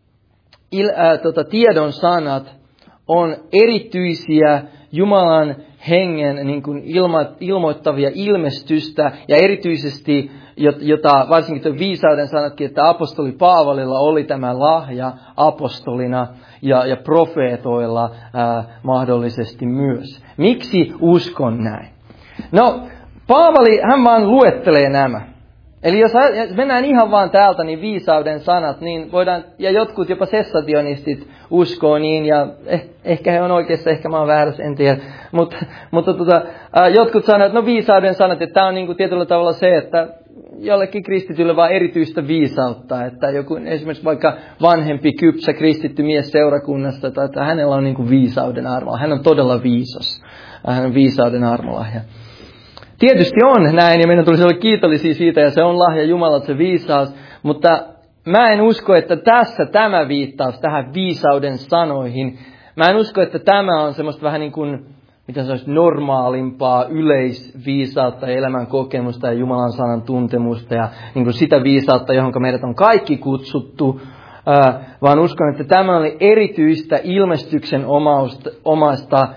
tiedon sanat on erityisiä Jumalan hengen niin kuin ilmoittavia ilmestystä, ja erityisesti, jota varsinkin tuo viisauden sanatkin, että apostoli Paavalilla oli tämä lahja apostolina ja profeetoilla mahdollisesti myös. Miksi uskon näin? No, Paavali, hän vaan luettelee nämä. Eli jos mennään ihan vaan täältä, niin viisauden sanat, niin voidaan, ja jotkut jopa sessationistit uskoo niin, ja ehkä he on oikeassa, ehkä mä oon väärässä, en tiedä. Mutta jotkut sanoo, että no viisauden sanat, että tämä on niin kuin tietyllä tavalla se, että jollekin kristitylle vaan erityistä viisautta, että joku esimerkiksi vaikka vanhempi, kypsä, kristitty mies seurakunnasta, tai että hänellä on niin kuin viisauden armolla, hän on todella viisas, hän on viisauden armolahja. Tietysti on näin, ja meidän tulisi olla kiitollisia siitä, ja se on lahja Jumalalta se viisaus, mutta mä en usko, että tässä tämä viittaus tähän viisauden sanoihin, mä en usko, että tämä on semmoista vähän niin kuin, mitä se olisi, normaalimpaa yleisviisautta ja elämän kokemusta ja Jumalan sanan tuntemusta ja niin kuin sitä viisautta, johon meidät on kaikki kutsuttu, vaan uskon, että tämä oli erityistä ilmestyksen omasta,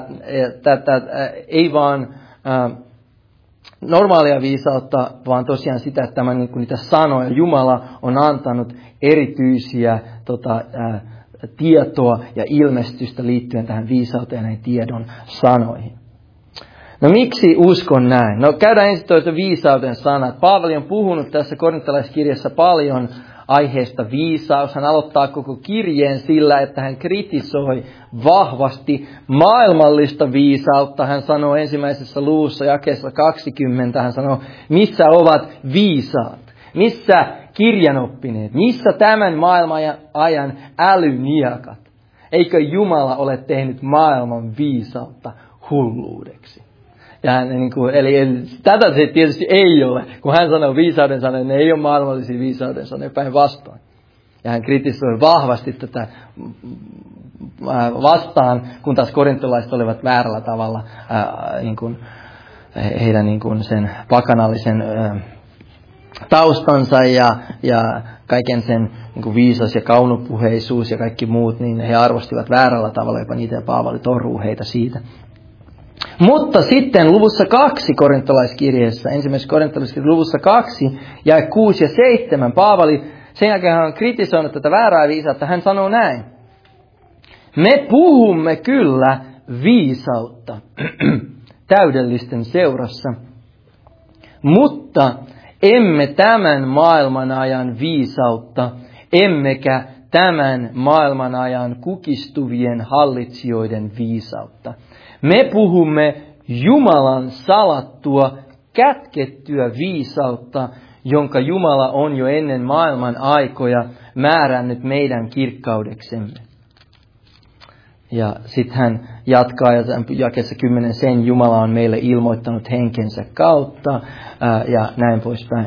ei vaan normaalia viisautta, vaan tosiaan sitä, että tämä, niin kuin niitä sanoja, Jumala on antanut erityisiä tietoa ja ilmestystä liittyen tähän viisauteen ja näihin tiedon sanoihin. No miksi uskon näin? No käydään ensin toista viisauden sanat. Paavali on puhunut tässä korintolaiskirjassa paljon aiheesta viisaus. Hän aloittaa koko kirjeen sillä, että hän kritisoi vahvasti maailmallista viisautta. Hän sanoo ensimmäisessä luvussa jakeessa 20, hän sanoo, missä ovat viisaat, missä kirjanoppineet, missä tämän maailman ajan älyniakat. Eikö Jumala ole tehnyt maailman viisautta hulluudeksi? Ja eli tätä se tietysti ei ole, kun hän sanoo viisauden sanoja, ne ei ole maailmallisia viisauden sanoja, päinvastoin. Ja hän kritisoi vahvasti tätä vastaan, kun taas korintolaiset olivat väärällä tavalla heidän sen pakanallisen taustansa ja kaiken sen viisas ja kaunopuheisuus ja kaikki muut, niin he arvostivat väärällä tavalla, jopa niitä ja Paavali toruu heitä siitä. Mutta sitten luvussa 2 korintolaiskirjeessä, ensimmäisessä korintolaiskirjeessä luvussa 2, jae 6 ja 7, Paavali, sen jälkeen hän on kritisoinut tätä väärää viisautta, hän sanoo näin. Me puhumme kyllä viisautta täydellisten seurassa, mutta emme tämän maailman ajan viisautta, emmekä tämän maailman ajan kukistuvien hallitsijoiden viisautta. Me puhumme Jumalan salattua, kätkettyä viisautta, jonka Jumala on jo ennen maailman aikoja määrännyt meidän kirkkaudeksemme. Ja sitten hän jatkaa jakeessa 10, sen Jumala on meille ilmoittanut henkensä kautta ja näin poispäin.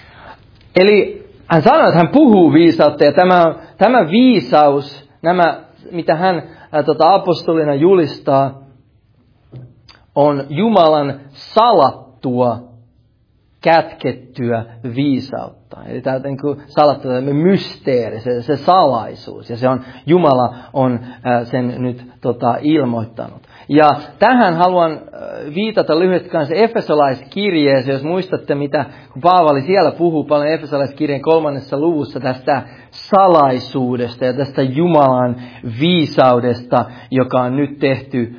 Eli hän sanoo, että hän puhuu viisautta ja tämä viisaus, mitä hän apostolina julistaa, on Jumalan salattua, kätkettyä viisautta. Eli tämä salattua mysteeri, se salaisuus. Ja se on, Jumala on sen nyt ilmoittanut. Ja tähän haluan viitata lyhyesti kanssa Efesolaiskirjeeseen, jos muistatte, mitä kun Paavali siellä puhuu paljon Efesolaiskirjeen 3. luvussa tästä salaisuudesta ja tästä Jumalan viisaudesta, joka on nyt tehty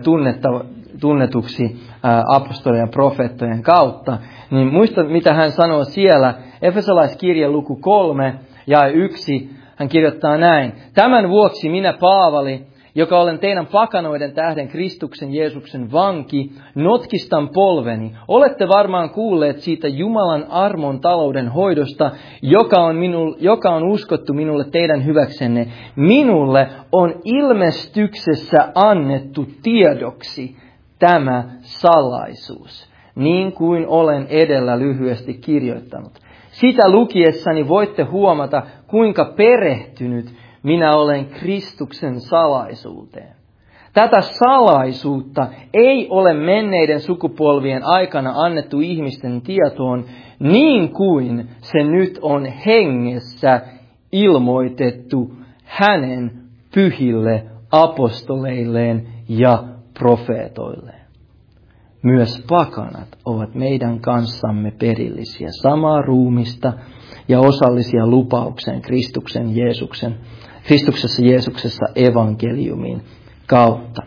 tunnetuksi apostolien ja profeettojen kautta. Niin muista, mitä hän sanoo siellä. Efesolaiskirje luku 3 ja 1. Hän kirjoittaa näin. Tämän vuoksi minä Paavali, joka olen teidän pakanoiden tähden Kristuksen Jeesuksen vanki, notkistan polveni. Olette varmaan kuulleet siitä Jumalan armon talouden hoidosta, joka on uskottu minulle teidän hyväksenne. Minulle on ilmestyksessä annettu tiedoksi tämä salaisuus, niin kuin olen edellä lyhyesti kirjoittanut. Sitä lukiessani voitte huomata, kuinka perehtynyt minä olen Kristuksen salaisuuteen. Tätä salaisuutta ei ole menneiden sukupolvien aikana annettu ihmisten tietoon, niin kuin se nyt on hengessä ilmoitettu hänen pyhille apostoleilleen ja profeetoilleen. Myös pakanat ovat meidän kanssamme perillisiä samaa ruumista ja osallisia lupaukseen Kristuksessa Jeesuksessa evankeliumin kautta.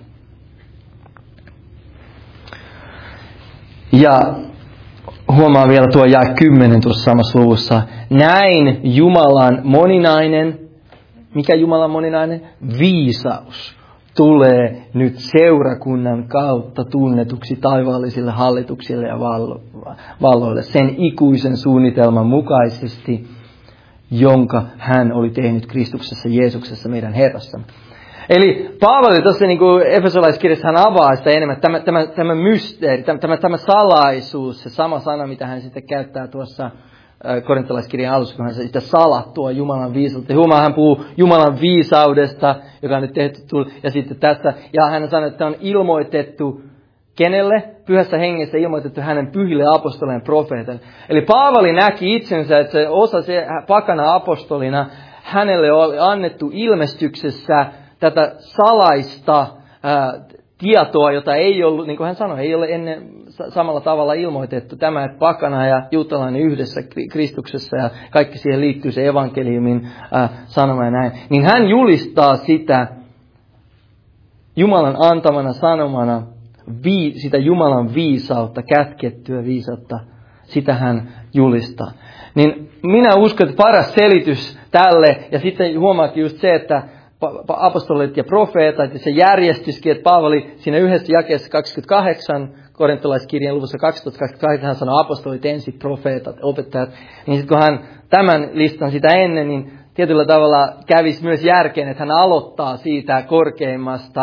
Ja huomaa vielä tuo jae 10 tuossa samassa luvussa. Näin Jumalan moninainen, mikä Jumalan moninainen? Viisaus tulee nyt seurakunnan kautta tunnetuksi taivaallisille hallituksille ja valloille sen ikuisen suunnitelman mukaisesti, jonka hän oli tehnyt Kristuksessa Jeesuksessa meidän Herrassamme. Eli Paavali tuossa niin kuin Efesolaiskirjassa hän avaa sitä enemmän, tämä mysteeri, tämä salaisuus, se sama sana, mitä hän sitten käyttää tuossa korintolaiskirjan alussa, kun hän sitä salattua Jumalan viisautta. Hän puhuu Jumalan viisaudesta, joka on nyt tehty, ja sitten tässä, ja hän sanoo, että on ilmoitettu kenelle? Pyhässä hengessä ilmoitettu hänen pyhille apostoleen profeetalle. Eli Paavali näki itsensä, että se osa se pakana apostolina, hänelle oli annettu ilmestyksessä tätä salaista tietoa, jota ei ollut, niin kuin hän sanoi, ei ole ennen samalla tavalla ilmoitettu. Tämä, että pakana ja juutalainen yhdessä Kristuksessa ja kaikki siihen liittyy se evankeliumin sanoma ja näin. Niin hän julistaa sitä Jumalan antamana sanomana, sitä Jumalan viisautta, kätkettyä viisautta, sitä hän julistaa. Niin minä uskon, että paras selitys tälle, ja sitten huomaakin just se, että apostolit ja profeetat, ja se järjestyskin, että Paavali siinä yhdessä jakeessa 28, korintolaiskirjan luvussa 12:28, hän sanoi apostolit ensin, profeetat, opettajat. Niin sitten kun hän tämän listan sitä ennen, niin tietyllä tavalla kävisi myös järkeen, että hän aloittaa siitä korkeimmasta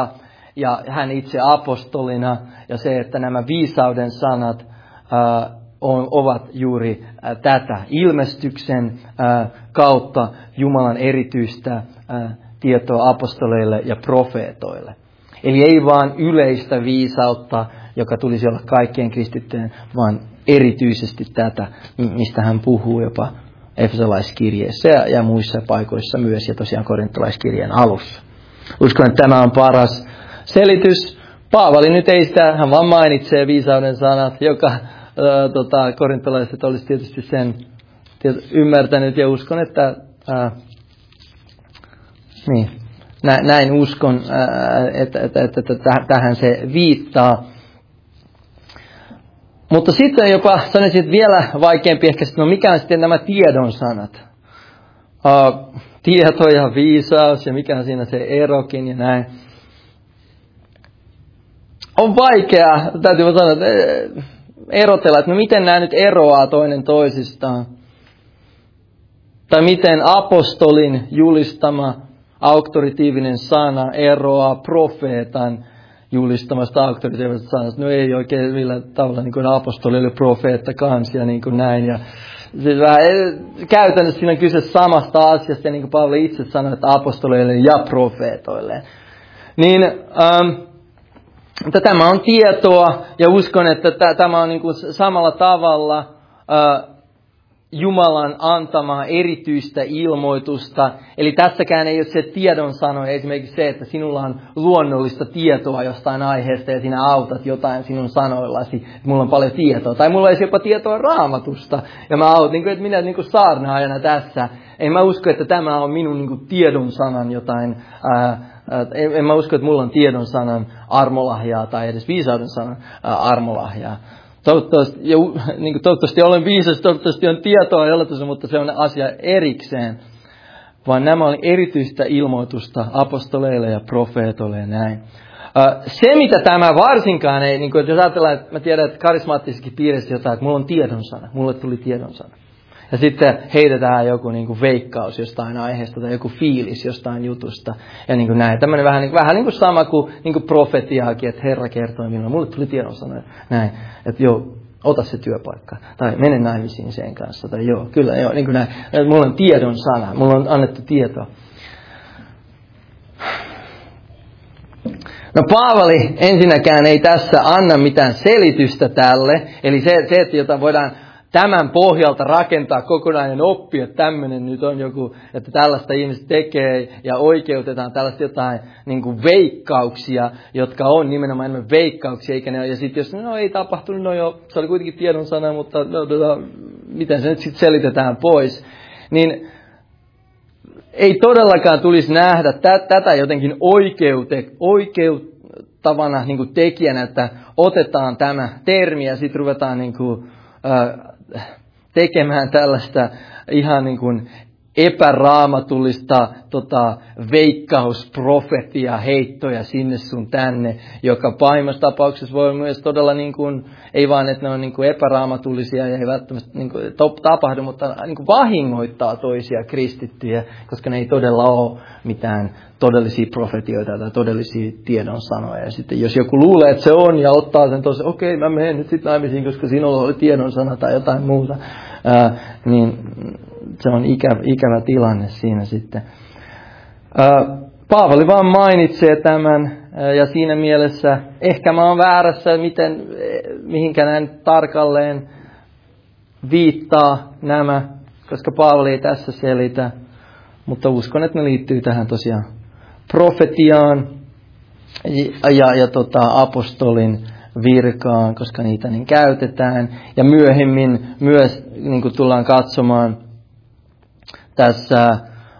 ja hän itse apostolina, ja se, että nämä viisauden sanat ovat juuri tätä ilmestyksen kautta Jumalan erityistä tietoa apostoleille ja profeetoille. Eli ei vaan yleistä viisautta, joka tulisi olla kaikkien kristittyjen, vaan erityisesti tätä, mistä hän puhuu jopa Efesolaiskirjeessä ja muissa paikoissa myös, ja tosiaan Korintolaiskirjeen alussa. Uskon, että tämä on paras selitys. Paavali nyt ei sitä, hän vaan mainitsee viisauden sanat, joka korintolaiset olisi tietysti sen ymmärtänyt, ja uskon, että näin uskon, että tähän se viittaa. Mutta sitten jopa sanoisin, että vielä vaikeampi ehkä, no mikä on sitten nämä tiedon sanat? Tieto ja viisaus, ja mikä on siinä se erokin ja näin. On vaikea, täytyy sanoa, että erotella, että no miten nämä nyt eroaa toinen toisistaan. Tai miten apostolin julistama auktoritiivinen sana eroaa profeetan julistamasta auktoritiivisesta sanasta. No ei oikein millä tavalla niin kuin apostoli oli profeetta kanssa ja niin kuin näin. Ja siis vähän, käytännössä siinä on kyse samasta asiasta, ja niin kuin Paavali itse sanoi, että apostoleille ja profeetoille. Niin tämä on tietoa, ja uskon, että tämä on niin kuin samalla tavalla Jumalan antamaa erityistä ilmoitusta. Eli tässäkään ei ole se tiedon sanoja, esimerkiksi se, että sinulla on luonnollista tietoa jostain aiheesta ja sinä autat jotain sinun sanoillasi, että mulla on paljon tietoa. Tai mulla olisi jopa tietoa Raamatusta ja mä autan, niin kuin, että minä niin kuin saarnaajana tässä. En mä usko, että tämä on minun niin kuin tiedon sanan jotain, en mä usko, että mulla on tiedon sanan armolahjaa tai edes viisauden sanan armolahjaa. Toivottavasti olen viisas, toivottavasti on tietoa jollain, mutta se on asia erikseen. Vaan nämä on erityistä ilmoitusta apostoleille ja profeetoille ja näin. Se, mitä tämä varsinkaan ei, niin kuin, jos ajatellaan, että mä tiedän, että karismaattisessakin piirissä jotain, että mulla on tiedonsana, mulle tuli tiedonsana. Ja sitten heitetään joku niin kuin veikkaus jostain aiheesta tai joku fiilis jostain jutusta. Ja niin kuin näin. Tämmöinen vähän niin kuin sama kuin profetiaakin, että Herra kertoi minulle. Mulle tuli tiedonsana näin, että joo, ota se työpaikka. Tai mene naimisiin sen kanssa. Tai joo, kyllä joo, niin kuin näin. Mulla on tiedonsana, mulla on annettu tietoa. No Paavali ensinnäkään ei tässä anna mitään selitystä tälle. Eli se että jota voidaan tämän pohjalta rakentaa kokonainen oppi, että tämmöinen nyt on joku, että tällaista ihmiset tekee ja oikeutetaan tällaista jotain niin kuin veikkauksia, jotka on nimenomaan enemmän veikkauksia, eikä ne ole. Ja sitten jos ei tapahtunut, no joo, se oli kuitenkin tiedon sana, mutta miten se nyt sitten selitetään pois, niin ei todellakaan tulisi nähdä tätä jotenkin oikeuttavana niin kuin tekijänä, että otetaan tämä termi ja sitten ruvetaan niin kuin tekemään tällaista ihan niin kuin epäraamatullista veikkausprofetia heittoja sinne sun tänne, joka pahimmassa tapauksessa voi myös todella niin kuin, ei vaan, että ne on niin kuin epäraamatullisia ja ei välttämättä niin kuin tapahdu, mutta niin kuin vahingoittaa toisia kristittyjä, koska ne ei todella ole mitään todellisia profetioita tai todellisia tiedonsanoja. Ja sitten jos joku luulee, että se on ja ottaa sen tosiaan, okei, mä menen nyt sitten naimisiin, koska sinulla oli tiedonsana tai jotain muuta, niin se on ikävä tilanne siinä sitten. Paavali vaan mainitsee tämän, ja siinä mielessä ehkä mä oon väärässä, mihinkä näin tarkalleen viittaa nämä, koska Paavali ei tässä selitä, mutta uskon, että ne liittyy tähän tosiaan profetiaan ja apostolin virkaan, koska niitä niin käytetään. Ja myöhemmin myös, niin kuin tullaan katsomaan tässä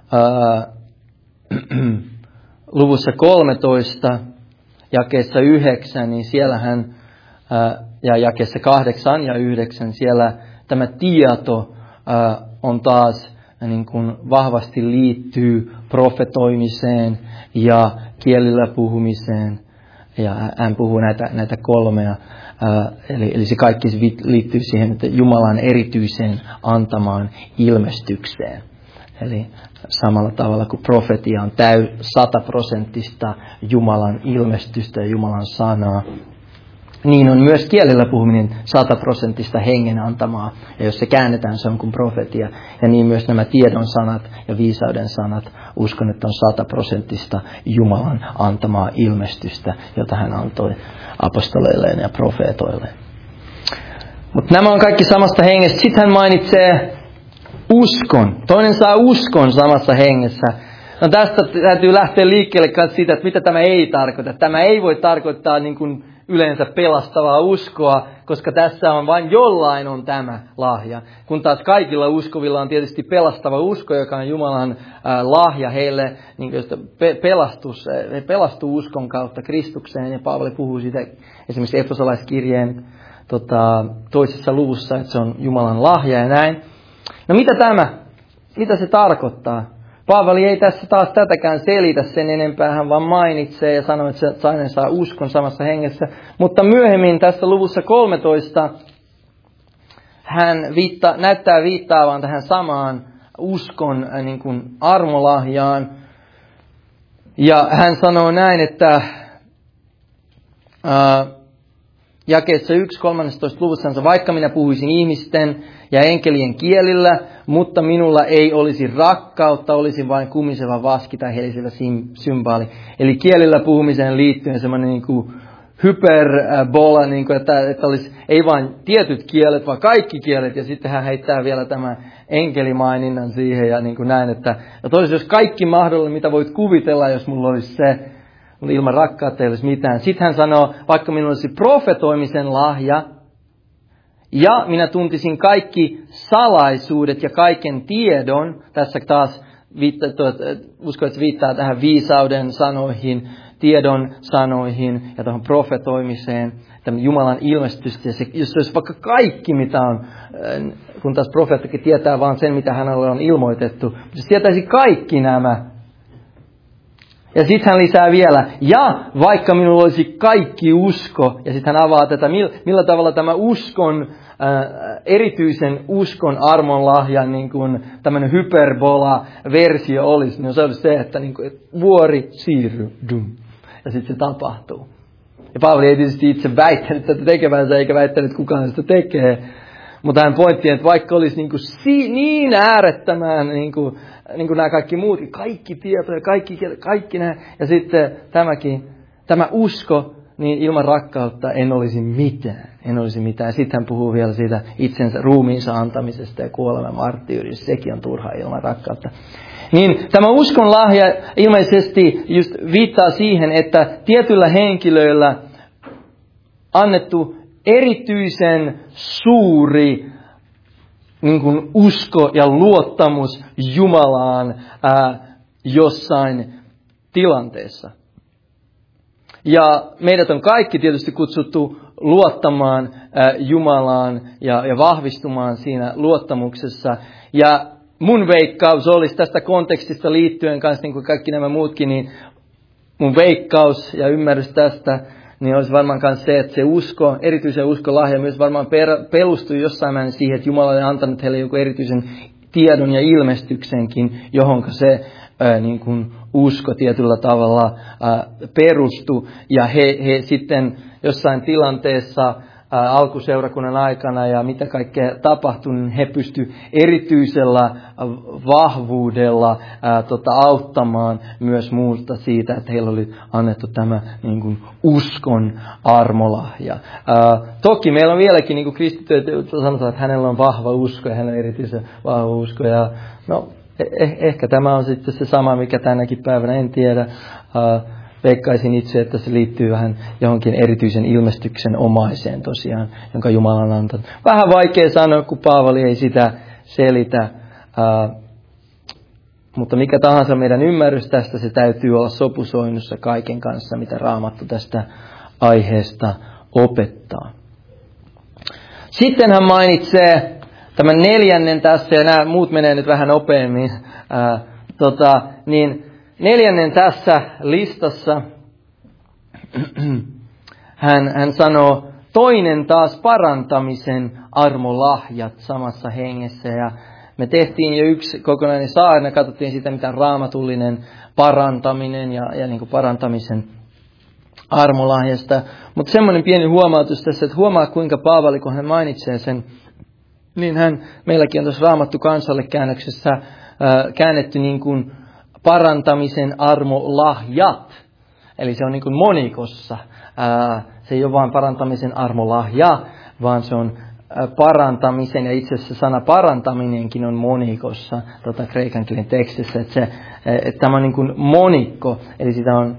luvussa 13, jakeessa 9, niin siellähän, ja jakeessa 8 ja 9, siellä tämä tieto on taas niin kuin vahvasti liittyy profetoimiseen ja kielillä puhumiseen. Ja hän puhuu näitä kolmea, eli se kaikki liittyy siihen, että Jumalan erityiseen antamaan ilmestykseen. Eli samalla tavalla kuin profetia on 100% Jumalan ilmestystä ja Jumalan sanaa, niin on myös kielellä puhuminen 100% hengen antamaa. Ja jos se käännetään, se on kuin profetia. Ja niin myös nämä tiedon sanat ja viisauden sanat, uskon, että on 100% Jumalan antamaa ilmestystä, jota hän antoi apostoleilleen ja profeetoilleen. Mutta nämä on kaikki samasta hengestä. Sitten hän mainitsee uskon. Toinen saa uskon samassa hengessä. No tästä täytyy lähteä liikkeelle siitä, että mitä tämä ei tarkoita. Tämä ei voi tarkoittaa niin kuin yleensä pelastavaa uskoa, koska tässä on vain jollain on tämä lahja. Kun taas kaikilla uskovilla on tietysti pelastava usko, joka on Jumalan lahja heille, niin he pelastuu uskon kautta Kristukseen. Ja Paavali puhuu siitä esimerkiksi Efesolaiskirjeen toisessa luvussa, että se on Jumalan lahja ja näin. No mitä se tarkoittaa? Paavali ei tässä taas tätäkään selitä sen enempää, hän vaan mainitsee ja sanoo, että sainen saa uskon samassa hengessä. Mutta myöhemmin tässä luvussa 13 hän näyttää viittaavan tähän samaan uskon niin kuin armolahjaan. Ja hän sanoo näin, että jakeessa 1:13 luvussa, vaikka minä puhuisin ihmisten ja enkelien kielillä, mutta minulla ei olisi rakkautta, olisin vain kumiseva vaski tai helisevä symbaali. Eli kielillä puhumiseen liittyen semmoinen niin kuin hyperbola, niin kuin, että olisi ei vain tietyt kielet, vaan kaikki kielet. Ja sitten hän heittää vielä tämän enkelimaininnan siihen ja niin kuin näin, että jos kaikki mahdollinen, mitä voit kuvitella, jos mulla olisi se, ilman rakkautta ei olisi mitään. Sitten hän sanoo, vaikka minulla olisi profetoimisen lahja, ja minä tuntisin kaikki salaisuudet ja kaiken tiedon. Tässä taas uskon, että se viittaa tähän viisauden sanoihin, tiedon sanoihin ja tuohon profetoimiseen, tämän Jumalan ilmestystä. Ja jos se olisi vaikka kaikki, mitä on, kun taas profeettakin tietää vaan sen, mitä hänelle on ilmoitettu. Mutta jos tietäisi kaikki nämä. Ja sitten hän lisää vielä, ja vaikka minulla olisi kaikki usko, ja sitten hän avaa tätä, millä tavalla tämä uskon, erityisen uskon armonlahjan niin kuin tämmöinen hyperbola-versio olisi, niin se olisi se, että niin kuin, vuori siirry, dum, ja sitten se tapahtuu. Ja Paavali ei tietysti itse väittänyt tätä tekevänsä, eikä väittänyt kukaan sitä tekee, mutta hän pointti, että vaikka olisi niin, kuin niin äärettömään niin kuin nämä kaikki muut, kaikki tietoja, kaikki nämä, ja sitten tämä usko, niin ilman rakkautta en olisi mitään. Sitten hän puhuu vielä siitä itsensä ruumiinsa antamisesta ja kuoleman marttyyrissä, sekin on turhaa ilman rakkautta. Niin tämä uskon lahja ilmeisesti just viittaa siihen, että tietyillä henkilöillä annettu erityisen suuri niin kuin usko ja luottamus Jumalaan jossain tilanteessa. Ja meidät on kaikki tietysti kutsuttu luottamaan Jumalaan ja vahvistumaan siinä luottamuksessa. Ja mun veikkaus olisi tästä kontekstista liittyen kanssa, niin kuin kaikki nämä muutkin, niin mun veikkaus ja ymmärrys tästä, niin olisi varmaan myös se, että se usko, erityisen uskolahja myös varmaan perustuu jossain määrin siihen, että Jumala on antanut heille joku erityisen tiedon ja ilmestyksenkin, johonka se niin kuin usko tietyllä tavalla perustui. Ja he sitten jossain tilanteessa alkuseurakunnan aikana ja mitä kaikkea tapahtui, niin he pystyivät erityisellä vahvuudella auttamaan myös muuta siitä, että heillä oli annettu tämä niin kuin uskon armolahja. Toki meillä on vieläkin niin kuin kristityötä, sanotaan, että hänellä on vahva usko ja hänellä on erityisen vahva usko. Ja, no, ehkä tämä on sitten se sama, mikä tänäkin päivänä, en tiedä. Veikkaisin itse, että se liittyy vähän johonkin erityisen ilmestyksen omaiseen tosiaan, jonka Jumala on antanut. Vähän vaikea sanoa, kun Paavali ei sitä selitä, mutta mikä tahansa meidän ymmärrys tästä, se täytyy olla sopusoinnussa kaiken kanssa, mitä Raamattu tästä aiheesta opettaa. Sitten hän mainitsee tämän 4. tässä, ja nämä muut menee nyt vähän nopeammin, niin 4. tässä listassa hän sanoo, toinen taas parantamisen armolahjat samassa hengessä. Ja Me tehtiin jo yksi kokonainen saarna, katsottiin sitä, mitä on raamatullinen parantaminen ja niin kuin parantamisen armolahjasta. Mutta semmoinen pieni huomautus tässä, että huomaa kuinka Paavali, kun hän mainitsee sen, niin meilläkin on tuossa Raamattu kansalle käännöksessä käännetty niin kuin parantamisen armolahjat. Eli se on niin kuin monikossa. Se ei ole vain parantamisen armolahja, vaan se on parantamisen, ja itse asiassa sana parantaminenkin on monikossa kreikan kielen tekstissä. Että tämä on niin kuin monikko, eli sitä on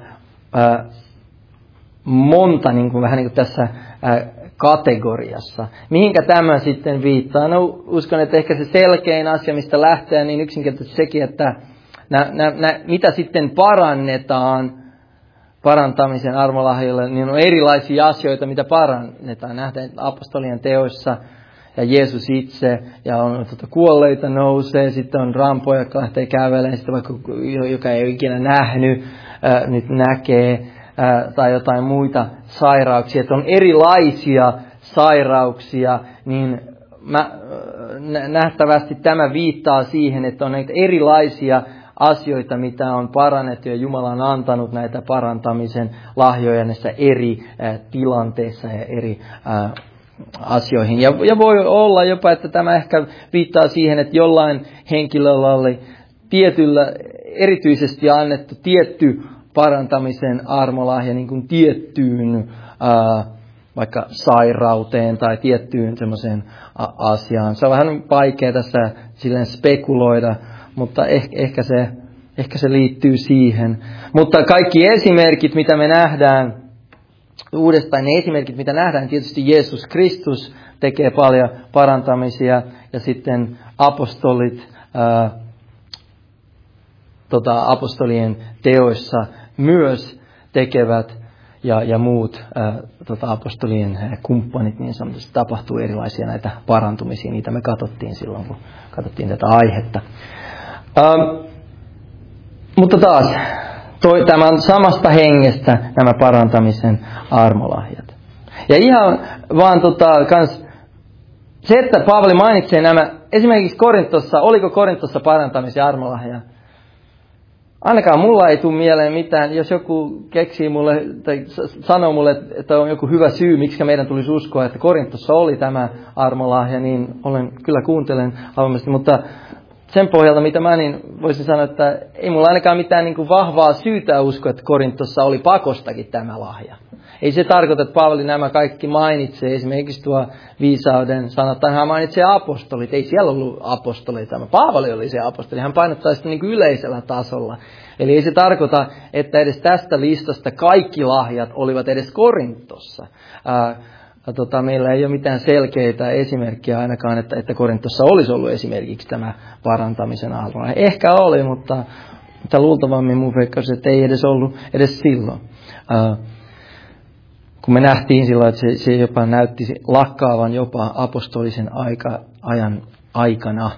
monta niin kuin, vähän niin kuin tässä kategoriassa. Mihinkä tämä sitten viittaa? No uskon, että ehkä se selkein asia, mistä lähtee, niin yksinkertaisesti sekin, että mitä sitten parannetaan parantamisen armolahjoilla, niin on erilaisia asioita, mitä parannetaan. Nähdään apostolien teoissa ja Jeesus itse, ja on kuolleita nousee, sitten on rampoja, jotka lähtee kävelemään, sitten vaikka joka ei ole ikinä nähnyt, nyt näkee, tai jotain muita sairauksia, että on erilaisia sairauksia, niin nähtävästi tämä viittaa siihen, että on näitä erilaisia asioita, mitä on parannettu, ja Jumala on antanut näitä parantamisen lahjoja näissä eri tilanteissa ja eri asioihin. Ja voi olla jopa, että tämä ehkä viittaa siihen, että jollain henkilöllä oli tietyllä erityisesti annettu tietty parantamisen armolahja niin kuin tiettyyn vaikka sairauteen tai tiettyyn semmoiseen asiaan. Se on vähän vaikea tässä silleen spekuloida, mutta ehkä se liittyy siihen. Mutta kaikki esimerkit, mitä me nähdään uudestaan, ne esimerkit, mitä nähdään, tietysti Jeesus Kristus tekee paljon parantamisia, ja sitten apostolit apostolien teoissa myös tekevät, ja muut apostolien kumppanit, niin sanotusti tapahtuu erilaisia näitä parantumisia. Niitä me katsottiin silloin, kun katsottiin tätä aihetta. Mutta taas, tämän samasta hengestä nämä parantamisen armolahjat. Ja ihan vaan kans, se, että Paavali mainitsee nämä, esimerkiksi Korintossa, oliko Korintossa parantamisen armolahja? Ainakaan mulla ei tule mieleen mitään, jos joku keksii mulle tai sanoo mulle, että on joku hyvä syy, miksi meidän tulisi uskoa, että Korintossa oli tämä armolahja, niin kyllä kuuntelen avoimesti, mutta sen pohjalta, mitä mä niin voisin sanoa, että ei mulla ainakaan mitään niin kuin vahvaa syytä uskoa, että Korintossa oli pakostakin tämä lahja. Ei se tarkoita, että Paavali nämä kaikki mainitsee. Esimerkiksi tuo viisauden sanotaan, hän mainitsee apostolit. Ei siellä ollut apostoleita. Paavali oli se apostoli. Hän painottaa sitä niin kuin yleisellä tasolla. Eli ei se tarkoita, että edes tästä listasta kaikki lahjat olivat edes Korintossa. Meillä ei ole mitään selkeitä esimerkkiä ainakaan, että Korintossa olisi ollut esimerkiksi tämä parantamisen armolahja. Ehkä oli, mutta luultavammin mun veikkaus, että ei edes ollut edes silloin. Kun me nähtiin silloin, että se jopa näytti lakkaavan jopa apostolisen ajan aikana.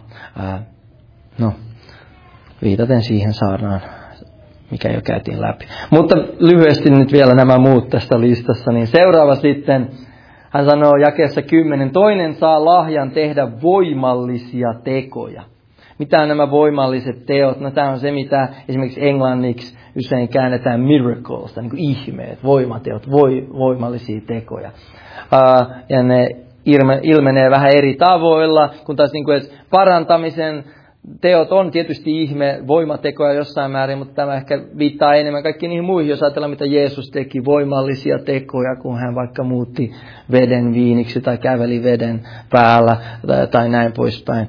Viitaten siihen saarnaan, mikä jo käytiin läpi. Mutta lyhyesti nyt vielä nämä muut tästä listassa. Niin seuraava sitten, hän sanoo jakeessa 10, toinen saa lahjan tehdä voimallisia tekoja. Mitä on nämä voimalliset teot? No tämä on se, mitä esimerkiksi englanniksi usein käännetään miracles, niin kuin ihmeet, voimateot, voimallisia tekoja. Ja ne ilmenee vähän eri tavoilla, kun taas niin kuin parantamisen teot on tietysti voimatekoja jossain määrin, mutta tämä ehkä viittaa enemmän kaikkiin niihin muihin, jos ajatellaan, mitä Jeesus teki, voimallisia tekoja, kun hän vaikka muutti veden viiniksi tai käveli veden päällä tai näin poispäin.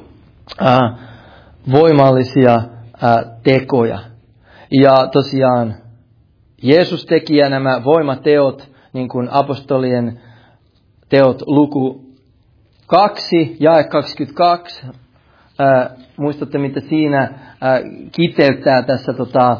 Voimallisia tekoja. Ja tosiaan Jeesus teki ja nämä voimateot, niin kuin apostolien teot luku 2, jae 22. Muistatte, mitä siinä kiteyttää tässä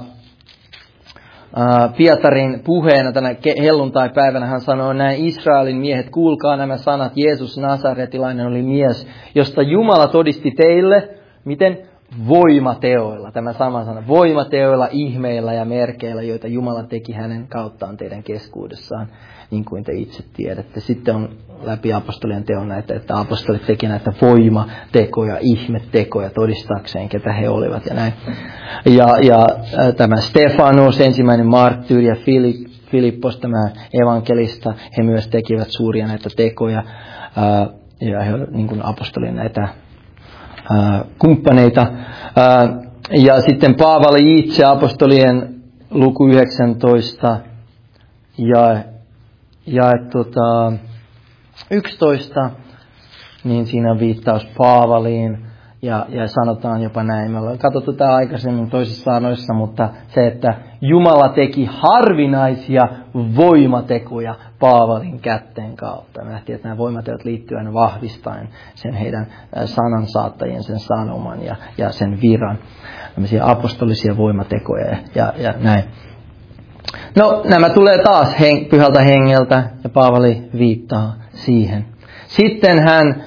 Pietarin puheena tänä helluntai-päivänä. Hän sanoo näin: Israelin miehet, kuulkaa nämä sanat. Jeesus Nasaretilainen oli mies, josta Jumala todisti teille, miten voimateoilla, tämä sama sana, voimateoilla, ihmeillä ja merkeillä, joita Jumala teki hänen kauttaan teidän keskuudessaan, niin kuin te itse tiedätte. Sitten on läpi apostolien teon näitä, että apostolit teki näitä voimatekoja, ihmetekoja todistaakseen, ketä he olivat ja näin. Ja tämä Stefanus, ensimmäinen marttyyri, ja Filippos, tämä evankelista, he myös tekivät suuria näitä tekoja, ja he olivat niin kuin apostolien näitä kumppaneita. Ja sitten Paavali itse, apostolien luku 19 ja 11, niin siinä on viittaus Paavaliin ja sanotaan jopa näin. Me ollaan katsottu tämä aikaisemmin toisissa sanoissa, mutta se, että Jumala teki harvinaisia voimatekoja Paavalin kätteen kautta. Me nähtiin, että nämä voimateot liittyy aina vahvistaen sen heidän sanansaattajien, sen sanoman ja sen viran. Tämmöisiä apostolisia voimatekoja ja näin. No, nämä tulee taas pyhältä hengeltä ja Paavali viittaa siihen. Sitten hän,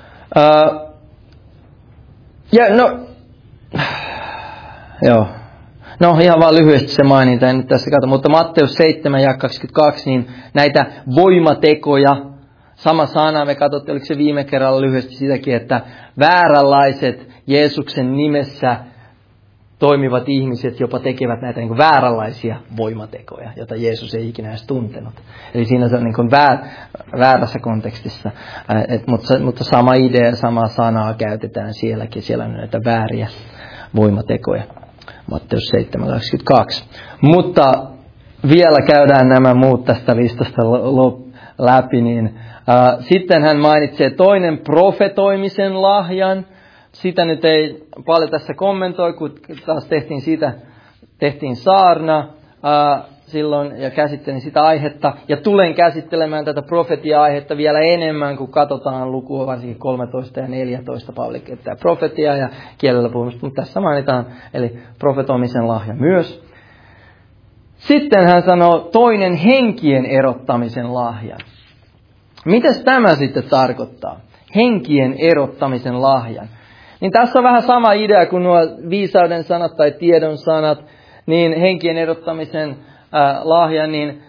ihan vaan lyhyesti se maininta, en nyt tässä katso, mutta Matteus 7 ja 22, niin näitä voimatekoja, sama sana, me katsottiin, oliko se viime kerralla lyhyesti sitäkin, että vääränlaiset Jeesuksen nimessä toimivat ihmiset jopa tekevät näitä niin kuin vääränlaisia voimatekoja, joita Jeesus ei ikinä edes tuntenut. Eli siinä se on niin kuin väärässä kontekstissa, mutta sama idea, samaa sanaa käytetään sielläkin. Siellä on näitä vääriä voimatekoja. Matteus 7:22. Mutta vielä käydään nämä muut tästä listasta läpi. Sitten hän mainitsee toinen profetoimisen lahjan. Sitä nyt ei paljon tässä kommentoi, kun taas tehtiin saarna silloin ja käsittelin sitä aihetta. Ja tulen käsittelemään tätä profetia-aihetta vielä enemmän, kun katsotaan lukua varsinkin 13 ja 14. Paavali käyttää profetiaa ja kielellä puhumista, mutta tässä mainitaan, eli profetoimisen lahja myös. Sitten hän sanoo toinen henkien erottamisen lahja. Mitäs tämä sitten tarkoittaa? Henkien erottamisen lahjan. Niin tässä on vähän sama idea kuin nuo viisauden sanat tai tiedon sanat, niin henkien erottamisen lahja, niin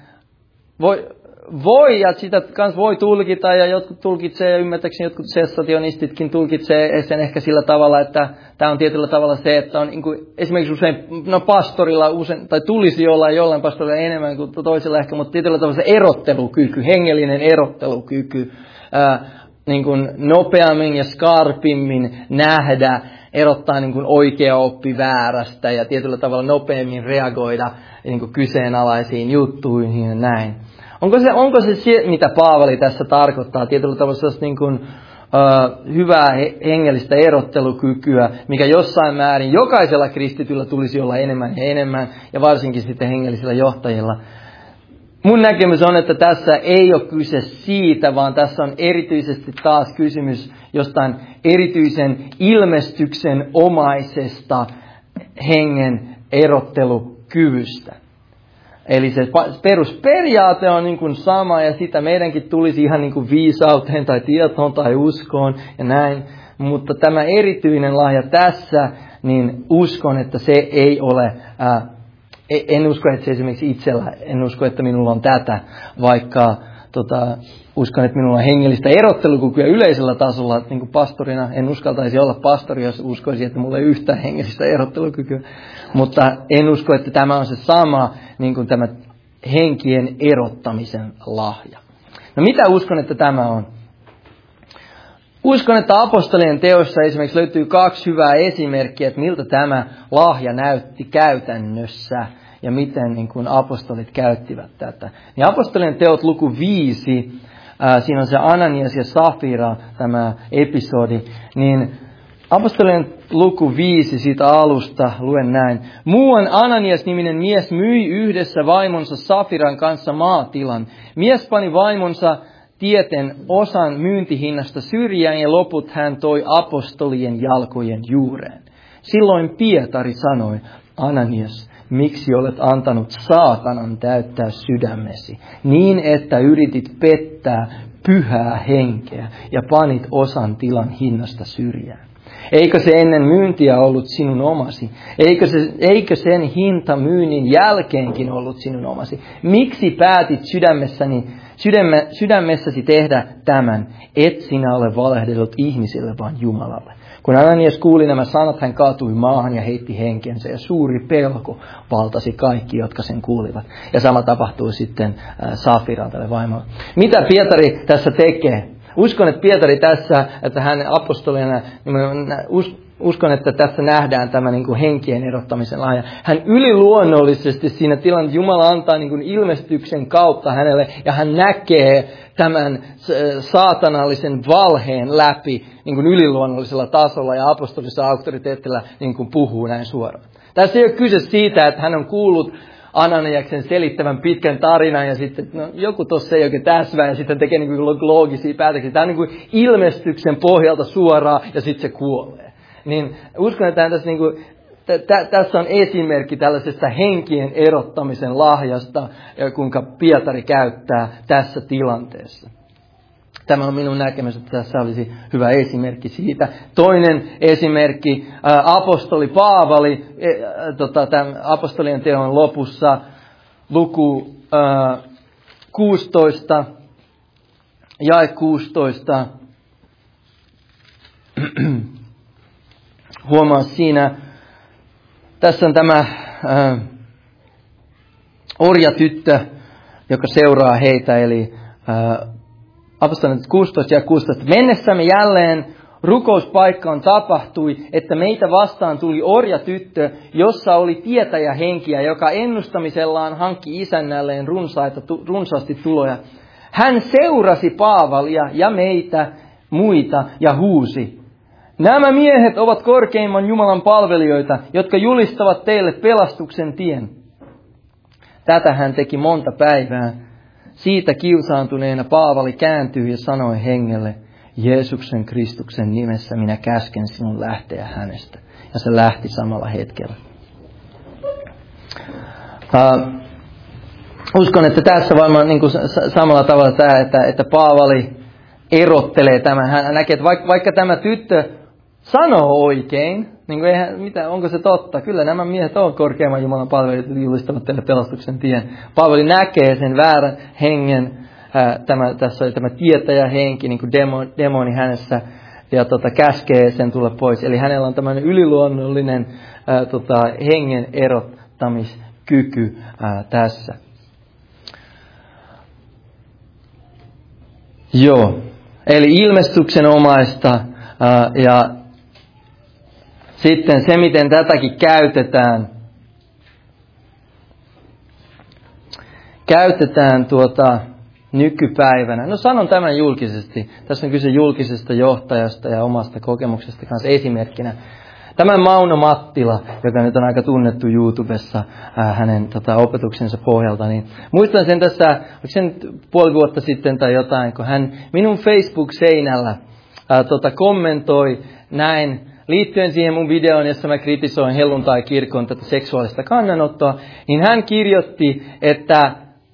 voi ja sitä kans voi tulkita, ja jotkut tulkitsee, ja ymmärtääkseni jotkut sessationistitkin tulkitsee sen ehkä sillä tavalla, että tämä on tietyllä tavalla se, että on niin kuin, esimerkiksi usein, pastorilla usein, tai tulisi olla jollain pastorilla enemmän kuin toisella ehkä, mutta tietyllä tavalla se erottelukyky, hengellinen erottelukyky, niin kuin nopeammin ja skarpimmin nähdä, erottaa niin kuin oikea oppi väärästä ja tietyllä tavalla nopeammin reagoida niin kuin kyseenalaisiin juttuihin ja näin. Onko se, mitä Paavali tässä tarkoittaa, tietyllä tavalla niin kuin, hyvää hengellistä erottelukykyä, mikä jossain määrin jokaisella kristityllä tulisi olla enemmän ja enemmän, ja varsinkin sitten hengellisillä johtajilla. Mun näkemys on, että tässä ei ole kyse siitä, vaan tässä on erityisesti taas kysymys jostain erityisen ilmestyksen omaisesta hengen erottelukyvystä. Eli se perusperiaate on niin kuin sama, ja sitä meidänkin tulisi ihan niin kuin viisauteen tai tietoon tai uskoon ja näin. Mutta tämä erityinen lahja tässä, niin uskon, että se ei ole... En usko, että se esimerkiksi itsellä, en usko, että minulla on tätä, vaikka uskon, että minulla on hengellistä erottelukykyä yleisellä tasolla, niin kuin pastorina. En uskaltaisi olla pastori, jos uskoisin, että mulla ei yhtään hengellistä erottelukykyä, mutta en usko, että tämä on se sama, niin kuin tämä henkien erottamisen lahja. No mitä uskon, että tämä on? Uskon, että apostolien teossa esimerkiksi löytyy 2 hyvää esimerkkiä, että miltä tämä lahja näytti käytännössä ja miten niin kuin apostolit käyttivät tätä. Niin apostolien teot luku 5, siinä on se Ananias ja Safira, tämä episodi, niin apostolien luku 5 siitä alusta, luen näin. Muuan Ananias-niminen mies myi yhdessä vaimonsa Safiran kanssa maatilan. Mies pani vaimonsa tieten osan myyntihinnasta syrjään ja loput hän toi apostolien jalkojen juureen. Silloin Pietari sanoi, Ananias, miksi olet antanut saatanan täyttää sydämesi, niin että yritit pettää pyhää henkeä ja panit osan tilan hinnasta syrjään. Eikö se ennen myyntiä ollut sinun omasi? Eikö sen hinta myynnin jälkeenkin ollut sinun omasi? Miksi päätit sydämessäsi tehdä tämän? Et sinä ole valehdellut ihmisille, vaan Jumalalle. Kun Ananias kuuli nämä sanat, hän kaatui maahan ja heitti henkensä, ja suuri pelko valtasi kaikki, jotka sen kuulivat. Ja sama tapahtui sitten Safiran tälle vaimolle. Mitä Pietari tässä tekee? Uskon, että Pietari tässä, että hän apostolina, uskon, että tässä nähdään tämä niin kuin henkien erottamisen lahja. Hän yliluonnollisesti siinä tilanteessa, Jumala antaa niin kuin ilmestyksen kautta hänelle, ja hän näkee tämän saatanallisen valheen läpi niin kuin yliluonnollisella tasolla, ja apostolisella auktoriteetilla niin kuin puhuu näin suoraan. Tässä ei ole kyse siitä, että hän on kuullut Ananiaksen selittävän pitkän tarinan ja sitten joku tuossa ei oikein täsmää ja sitten tekee niin kuin loogisia päätöksiä. Tämä on niin kuin ilmestyksen pohjalta suoraan ja sitten se kuolee. Niin uskon, että tässä, niin kuin, tässä on esimerkki tällaisesta henkien erottamisen lahjasta, kuinka Pietari käyttää tässä tilanteessa. Tämä on minun näkemys, että tässä olisi hyvä esimerkki siitä. Toinen esimerkki, apostoli Paavali, apostolien teon lopussa, luku 16, jae 16. Huomaa siinä, tässä on tämä orjatyttö, joka seuraa heitä, eli apostolien 16 ja 16. Mennessämme jälleen rukouspaikkaan tapahtui, että meitä vastaan tuli orjatyttö, jossa oli tietäjähenkiä, joka ennustamisellaan hankki isännälleen runsaasti tuloja. Hän seurasi Paavalia ja meitä muita ja huusi: nämä miehet ovat korkeimman Jumalan palvelijoita, jotka julistavat teille pelastuksen tien. Tätä hän teki monta päivää. Siitä kiusaantuneena Paavali kääntyi ja sanoi hengelle: Jeesuksen Kristuksen nimessä minä käsken sinun lähteä hänestä. Ja se lähti samalla hetkellä. Uskon, että tässä varmaan niin kuin samalla tavalla tämä, että Paavali erottelee tämän. Hän näkee, että vaikka tämä tyttö sanoo oikein, niin kuin onko se totta? Kyllä nämä miehet ovat korkeimman Jumalan palvelijat, julistavat teille pelastuksen tien. Paavali näkee sen väärän hengen, tässä oli tämä tietäjähenki, niin kuin demoni hänessä, ja käskee sen tulla pois. Eli hänellä on tämmöinen yliluonnollinen hengen erottamiskyky tässä. Joo, eli ilmestyksenomaista ja sitten se, miten tätäkin käytetään nykypäivänä. No sanon tämän julkisesti. Tässä on kyse julkisesta johtajasta ja omasta kokemuksesta kanssa esimerkkinä. Tämä Mauno Mattila, joka nyt on aika tunnettu YouTubessa hänen opetuksensa pohjalta, niin muistan sen tässä, oliko se nyt puoli vuotta sitten tai jotain, kun hän minun Facebook-seinällä kommentoi näin, liittyen siihen mun videoon, jossa mä kritisoin helluntai-kirkon tätä seksuaalista kannanottoa, niin hän kirjoitti, että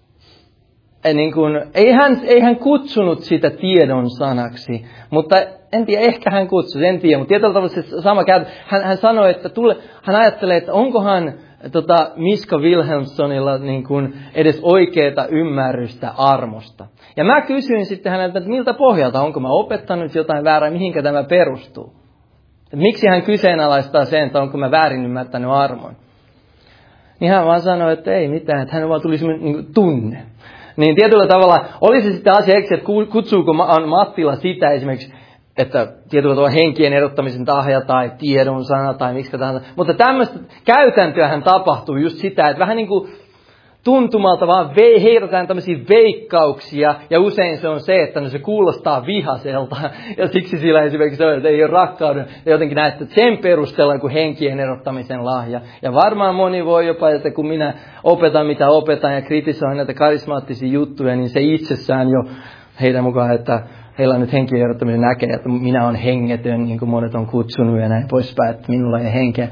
ei hän kutsunut sitä tiedon sanaksi, mutta en tiedä, ehkä hän kutsui, en tiedä, mutta tietyllä tavalla se sama käytä. Hän sanoi, että hän ajattelee, että onkohan Miska Wilhelmssonilla niin kuin edes oikeaa ymmärrystä armosta. Ja mä kysyin sitten häneltä, että miltä pohjalta, onko mä opettanut jotain väärää, mihinkä tämä perustuu. Että miksi hän kyseenalaistaa sen, että onko mä väärin ymmärtänyt armon. Niin hän vaan sanoi, että ei mitään, että hän vaan tuli semmoinen niin tunne. Niin tietyllä tavalla olisi sitten asia, että kutsuuko Mattila sitä esimerkiksi, että tietyllä tavalla henkien erottamisen tahja tai tiedon sana tai miksi tahansa. Mutta tämmöistä käytäntöähän tapahtuu just sitä, että vähän niin kuin tuntumalta vaan heitetään tämmöisiä veikkauksia, ja usein se on se, että se kuulostaa vihaselta, ja siksi sillä esimerkiksi se on, että ei ole rakkauden, ja jotenkin näette, että sen perusteella kuin henkien erottamisen lahja. Ja varmaan moni voi jopa, että kun minä opetan mitä opetan ja kritisoin näitä karismaattisia juttuja, niin se itsessään jo heidän mukaan, että heillä on nyt henkien erottamisen näkee, että minä olen hengetön, niin kuin monet on kutsunut ja näin poispäin, että minulla ei henkeä.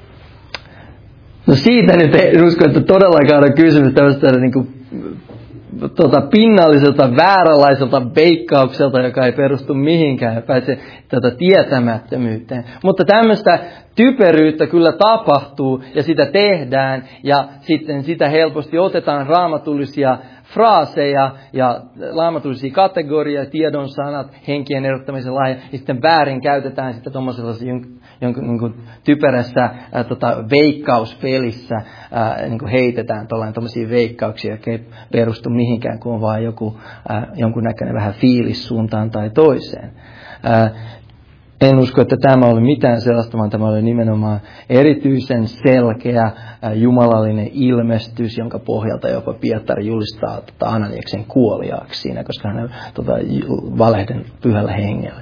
No siitä nyt en usko, että todellakaan on kysymys tämmöistä niin kuin pinnalliselta, vääränlaiselta veikkaukselta, joka ei perustu mihinkään, pääse tietämättömyyteen. Mutta tämmöistä typeryyttä kyllä tapahtuu ja sitä tehdään ja sitten sitä helposti otetaan raamatullisia fraaseja ja raamatullisia kategorioita, tiedon sanat, henkien erottamisen lahja, ja sitten väärin käytetään sitä tuommoisessa jonkun typerässä veikkauspelissä, niin heitetään tuollaisia veikkauksia, jotka ei perustu mihinkään, kun on vaan jonkunnäköinen vähän fiilis suuntaan tai toiseen. En usko, että tämä oli mitään sellaista, vaan tämä oli nimenomaan erityisen selkeä jumalallinen ilmestys, jonka pohjalta jopa Pietari julistaa Ananiaksen kuoliaaksi siinä, koska hän valehden pyhällä hengellä.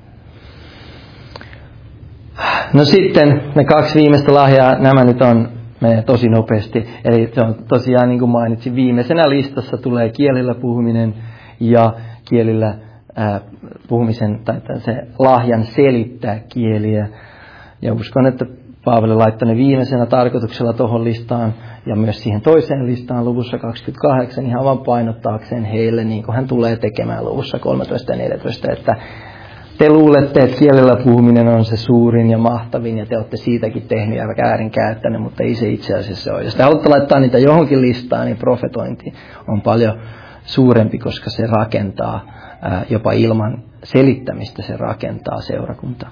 No sitten ne 2 viimeistä lahjaa, nämä nyt menee tosi nopeasti. Eli se on tosiaan, niin kuin mainitsin, viimeisenä listassa tulee kielillä puhuminen ja kielillä puhumisen tai se lahjan selittää kieliä. Ja uskon, että Paavali laittoi ne viimeisenä tarkoituksella tuohon listaan ja myös siihen toiseen listaan luvussa 28 ihan vain painottaakseen heille, niin kuin hän tulee tekemään luvussa 13 ja 14, että te luulette, että kielellä puhuminen on se suurin ja mahtavin ja te olette siitäkin tehnyt ja väärin käyttänyt, mutta ei se itse asiassa ole. Jos te haluatte laittaa niitä johonkin listaan, niin profetointi on paljon suurempi, koska se rakentaa jopa ilman selittämistä, se rakentaa seurakuntaa.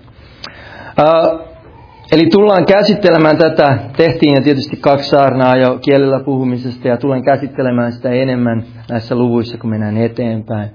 Eli tullaan käsittelemään tätä, tehtiin jo tietysti 2 saarnaa jo kielellä puhumisesta ja tulen käsittelemään sitä enemmän näissä luvuissa, kun mennään eteenpäin.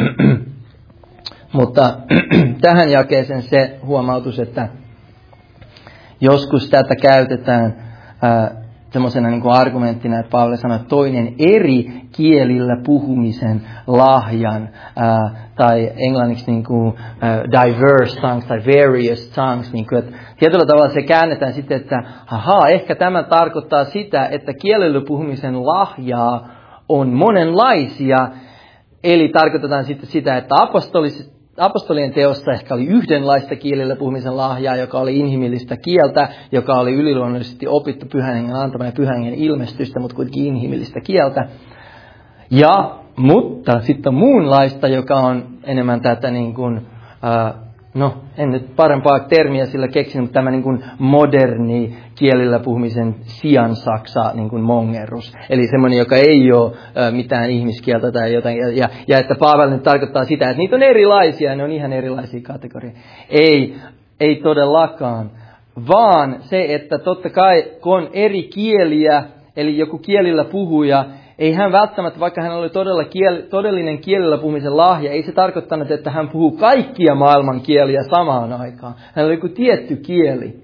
Mutta tähän jakeeseen se huomautus, että joskus tätä käytetään semmoisena niin kuin argumenttina, että Paavali sanoi, että toinen eri kielillä puhumisen lahjan, tai englanniksi niin kuin, diverse tongues tai various tongues, niin kuin, että tietyllä tavalla se käännetään sitten, että ehkä tämä tarkoittaa sitä, että kielellä puhumisen lahjaa on monenlaisia, eli tarkoitetaan sitten sitä, että apostolien teossa ehkä oli yhdenlaista kielellä puhumisen lahjaa, joka oli inhimillistä kieltä, joka oli yliluonnollisesti opittu Pyhän Hengen antama ja Pyhän Hengen ilmestystä, mutta kuitenkin inhimillistä kieltä. Mutta sitten on muunlaista, joka on enemmän tätä niin kuin, en nyt parempaa termiä sillä keksinyt, mutta tämä niin kuin moderni kielillä puhumisen siansaksa, niin kuin mongerus. Eli semmoinen, joka ei ole mitään ihmiskieltä tai jotain. Ja että Paavali nyt tarkoittaa sitä, että niitä on erilaisia, ne on ihan erilaisia kategorioita. Ei todellakaan, vaan se, että totta kai kun on eri kieliä, eli joku kielillä puhuja, ei hän välttämättä, vaikka hän oli todellinen kielellä puhumisen lahja, ei se tarkoittanut, että hän puhuu kaikkia maailman kieliä samaan aikaan. Hän oli joku tietty kieli.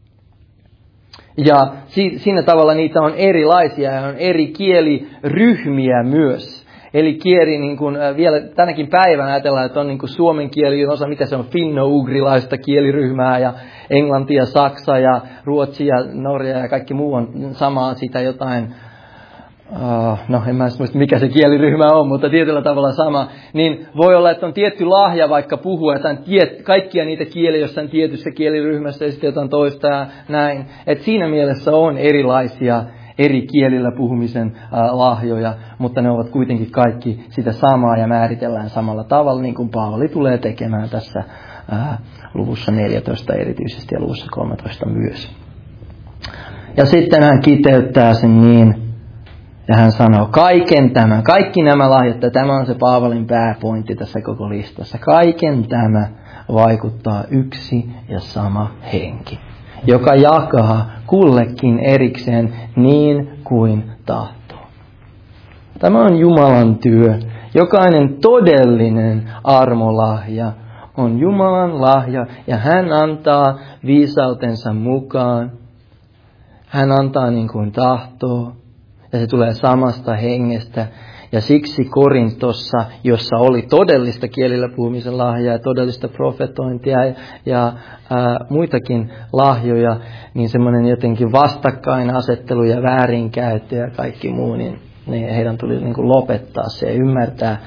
Ja siinä tavalla niitä on erilaisia ja on eri kieliryhmiä myös. Eli kieli, niin kuin vielä tänäkin päivänä ajatellaan, että on niin kuin suomen kieli osa, mitä se on, finno-ugrilaista kieliryhmää ja englanti ja saksa ja ruotsi ja norja ja kaikki muu on samaa sitä jotain. En mä muista mikä se kieliryhmä on, mutta tietyllä tavalla sama, niin voi olla, että on tietty lahja vaikka puhua jotain kaikkia niitä kieliä jossain tietyssä kieliryhmässä ja sitten jotain toista ja näin. Et siinä mielessä on erilaisia eri kielillä puhumisen lahjoja, mutta ne ovat kuitenkin kaikki sitä samaa ja määritellään samalla tavalla, niin kuin Paavali tulee tekemään tässä luvussa 14 erityisesti ja luvussa 13 myös. Ja sitten hän kiteyttää sen niin, ja hän sanoo, kaikki nämä lahjat, tämä on se Paavalin pääpointti tässä koko listassa. Kaiken tämä vaikuttaa yksi ja sama henki, joka jakaa kullekin erikseen niin kuin tahtoo. Tämä on Jumalan työ. Jokainen todellinen armolahja on Jumalan lahja ja hän antaa viisautensa mukaan. Hän antaa niin kuin tahtoo. Ja se tulee samasta hengestä. Ja siksi Korintossa, jossa oli todellista kielillä puhumisen lahjaa ja todellista profetointia ja muitakin lahjoja, niin semmoinen jotenkin vastakkainasettelu ja väärinkäyttö ja kaikki muu, niin heidän tuli niin kuin lopettaa se ja ymmärtää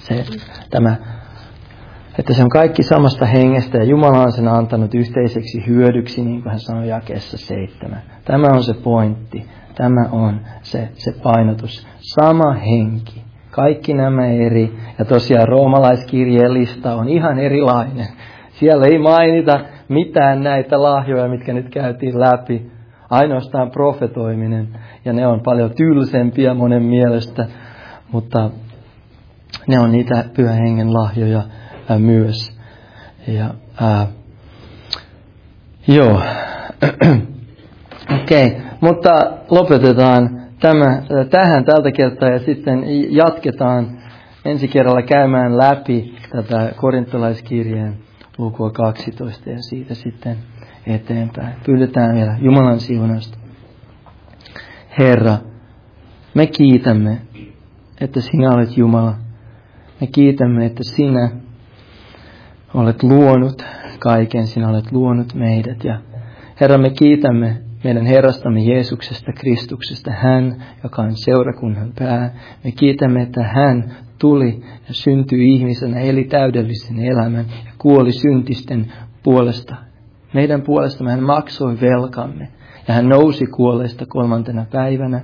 että se on kaikki samasta hengestä ja Jumala on sen antanut yhteiseksi hyödyksi, niin kuin hän sanoi jakeessa 7. Tämä on se pointti. Tämä on se painotus. Sama henki Kaikki nämä eri. Ja tosiaan roomalaiskirjeen lista on ihan erilainen. Siellä ei mainita mitään näitä lahjoja, mitkä nyt käytiin läpi. Ainoastaan profetoiminen. Ja ne on paljon tylsempiä monen mielestä. Mutta ne on niitä Pyhän Hengen lahjoja myös. Ja, joo. Okei, mutta lopetetaan tähän tältä kertaa ja sitten jatketaan ensi kerralla käymään läpi tätä korintolaiskirjeen lukua 12 ja siitä sitten eteenpäin. Pyydetään vielä Jumalan siunausta. Herra, me kiitämme, että sinä olet Jumala. Me kiitämme, että sinä olet luonut kaiken, sinä olet luonut meidät. Ja Herra, me kiitämme meidän Herrastamme Jeesuksesta Kristuksesta, hän, joka on seurakunnan pää. Me kiitämme, että hän tuli ja syntyi ihmisenä, eli täydellisen elämän ja kuoli syntisten puolesta. Meidän puolestamme hän maksoi velkamme ja hän nousi kuolleista 3. päivänä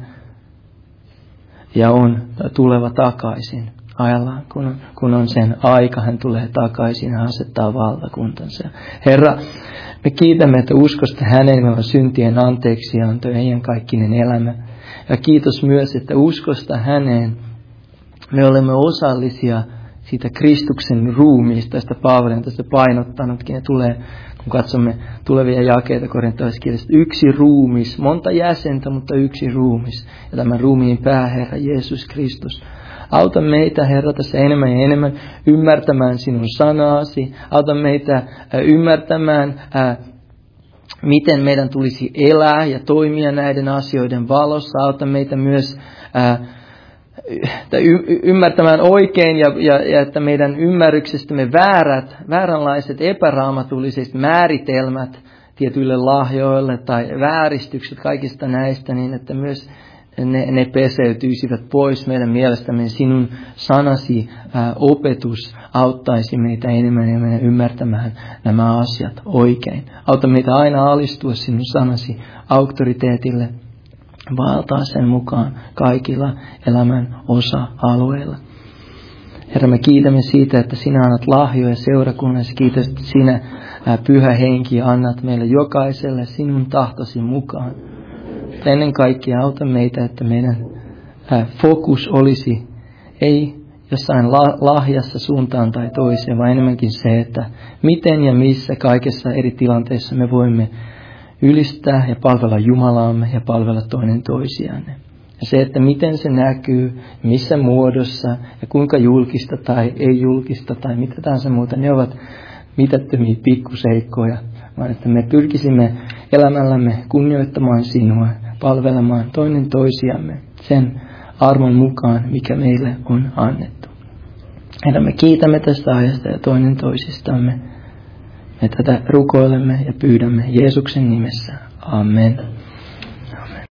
ja on tuleva takaisin. Ajallaan, kun on sen aika, hän tulee takaisin ja asettaa valtakuntansa. Herra, me kiitämme, että uskosta häneen meillä on syntien anteeksianto ja iankaikkinen elämä. Ja kiitos myös, että uskosta häneen me olemme osallisia siitä Kristuksen ruumiista, josta Paavali on tästä painottanutkin. Ja tulee, kun katsomme tulevia jakeita korintolaiskirjasta, yksi ruumis, monta jäsentä, mutta yksi ruumis. Ja tämän ruumiin pääherra Jeesus Kristus. Auta meitä, Herra, tässä enemmän ja enemmän ymmärtämään sinun sanaasi. Auta meitä ymmärtämään, miten meidän tulisi elää ja toimia näiden asioiden valossa. Auta meitä myös ymmärtämään oikein ja että meidän ymmärryksestämme vääränlaiset epäraamatulliset määritelmät tietyille lahjoille tai vääristykset kaikista näistä, niin että myös ne peseytyisivät pois meidän mielestämme. Sinun sanasi opetus auttaisi meitä enemmän ja enemmän ymmärtämään nämä asiat oikein. Auta meitä aina alistua sinun sanasi auktoriteetille, valtaa sen mukaan kaikilla elämän osa-alueilla. Herra, me kiitämme siitä, että sinä annat lahjoja seurakunnassa. Kiitos, että sinä, Pyhä Henki, annat meille jokaiselle sinun tahtosi mukaan. Ennen kaikkea auta meitä, että meidän fokus olisi ei jossain lahjassa suuntaan tai toiseen, vaan enemmänkin se, että miten ja missä kaikessa eri tilanteissa me voimme ylistää ja palvella Jumalaamme ja palvella toinen toisiamme. Ja se, että miten se näkyy, missä muodossa ja kuinka julkista tai ei julkista tai mitä tahansa muuta, ne ovat mitättömiä pikkuseikkoja, vaan että me pyrkisimme elämällämme kunnioittamaan sinua, palvelemaan toinen toisiamme sen armon mukaan, mikä meille on annettu. Herra, me kiitämme tästä ajasta ja toinen toisistamme. Me tätä rukoilemme ja pyydämme Jeesuksen nimessä. Amen.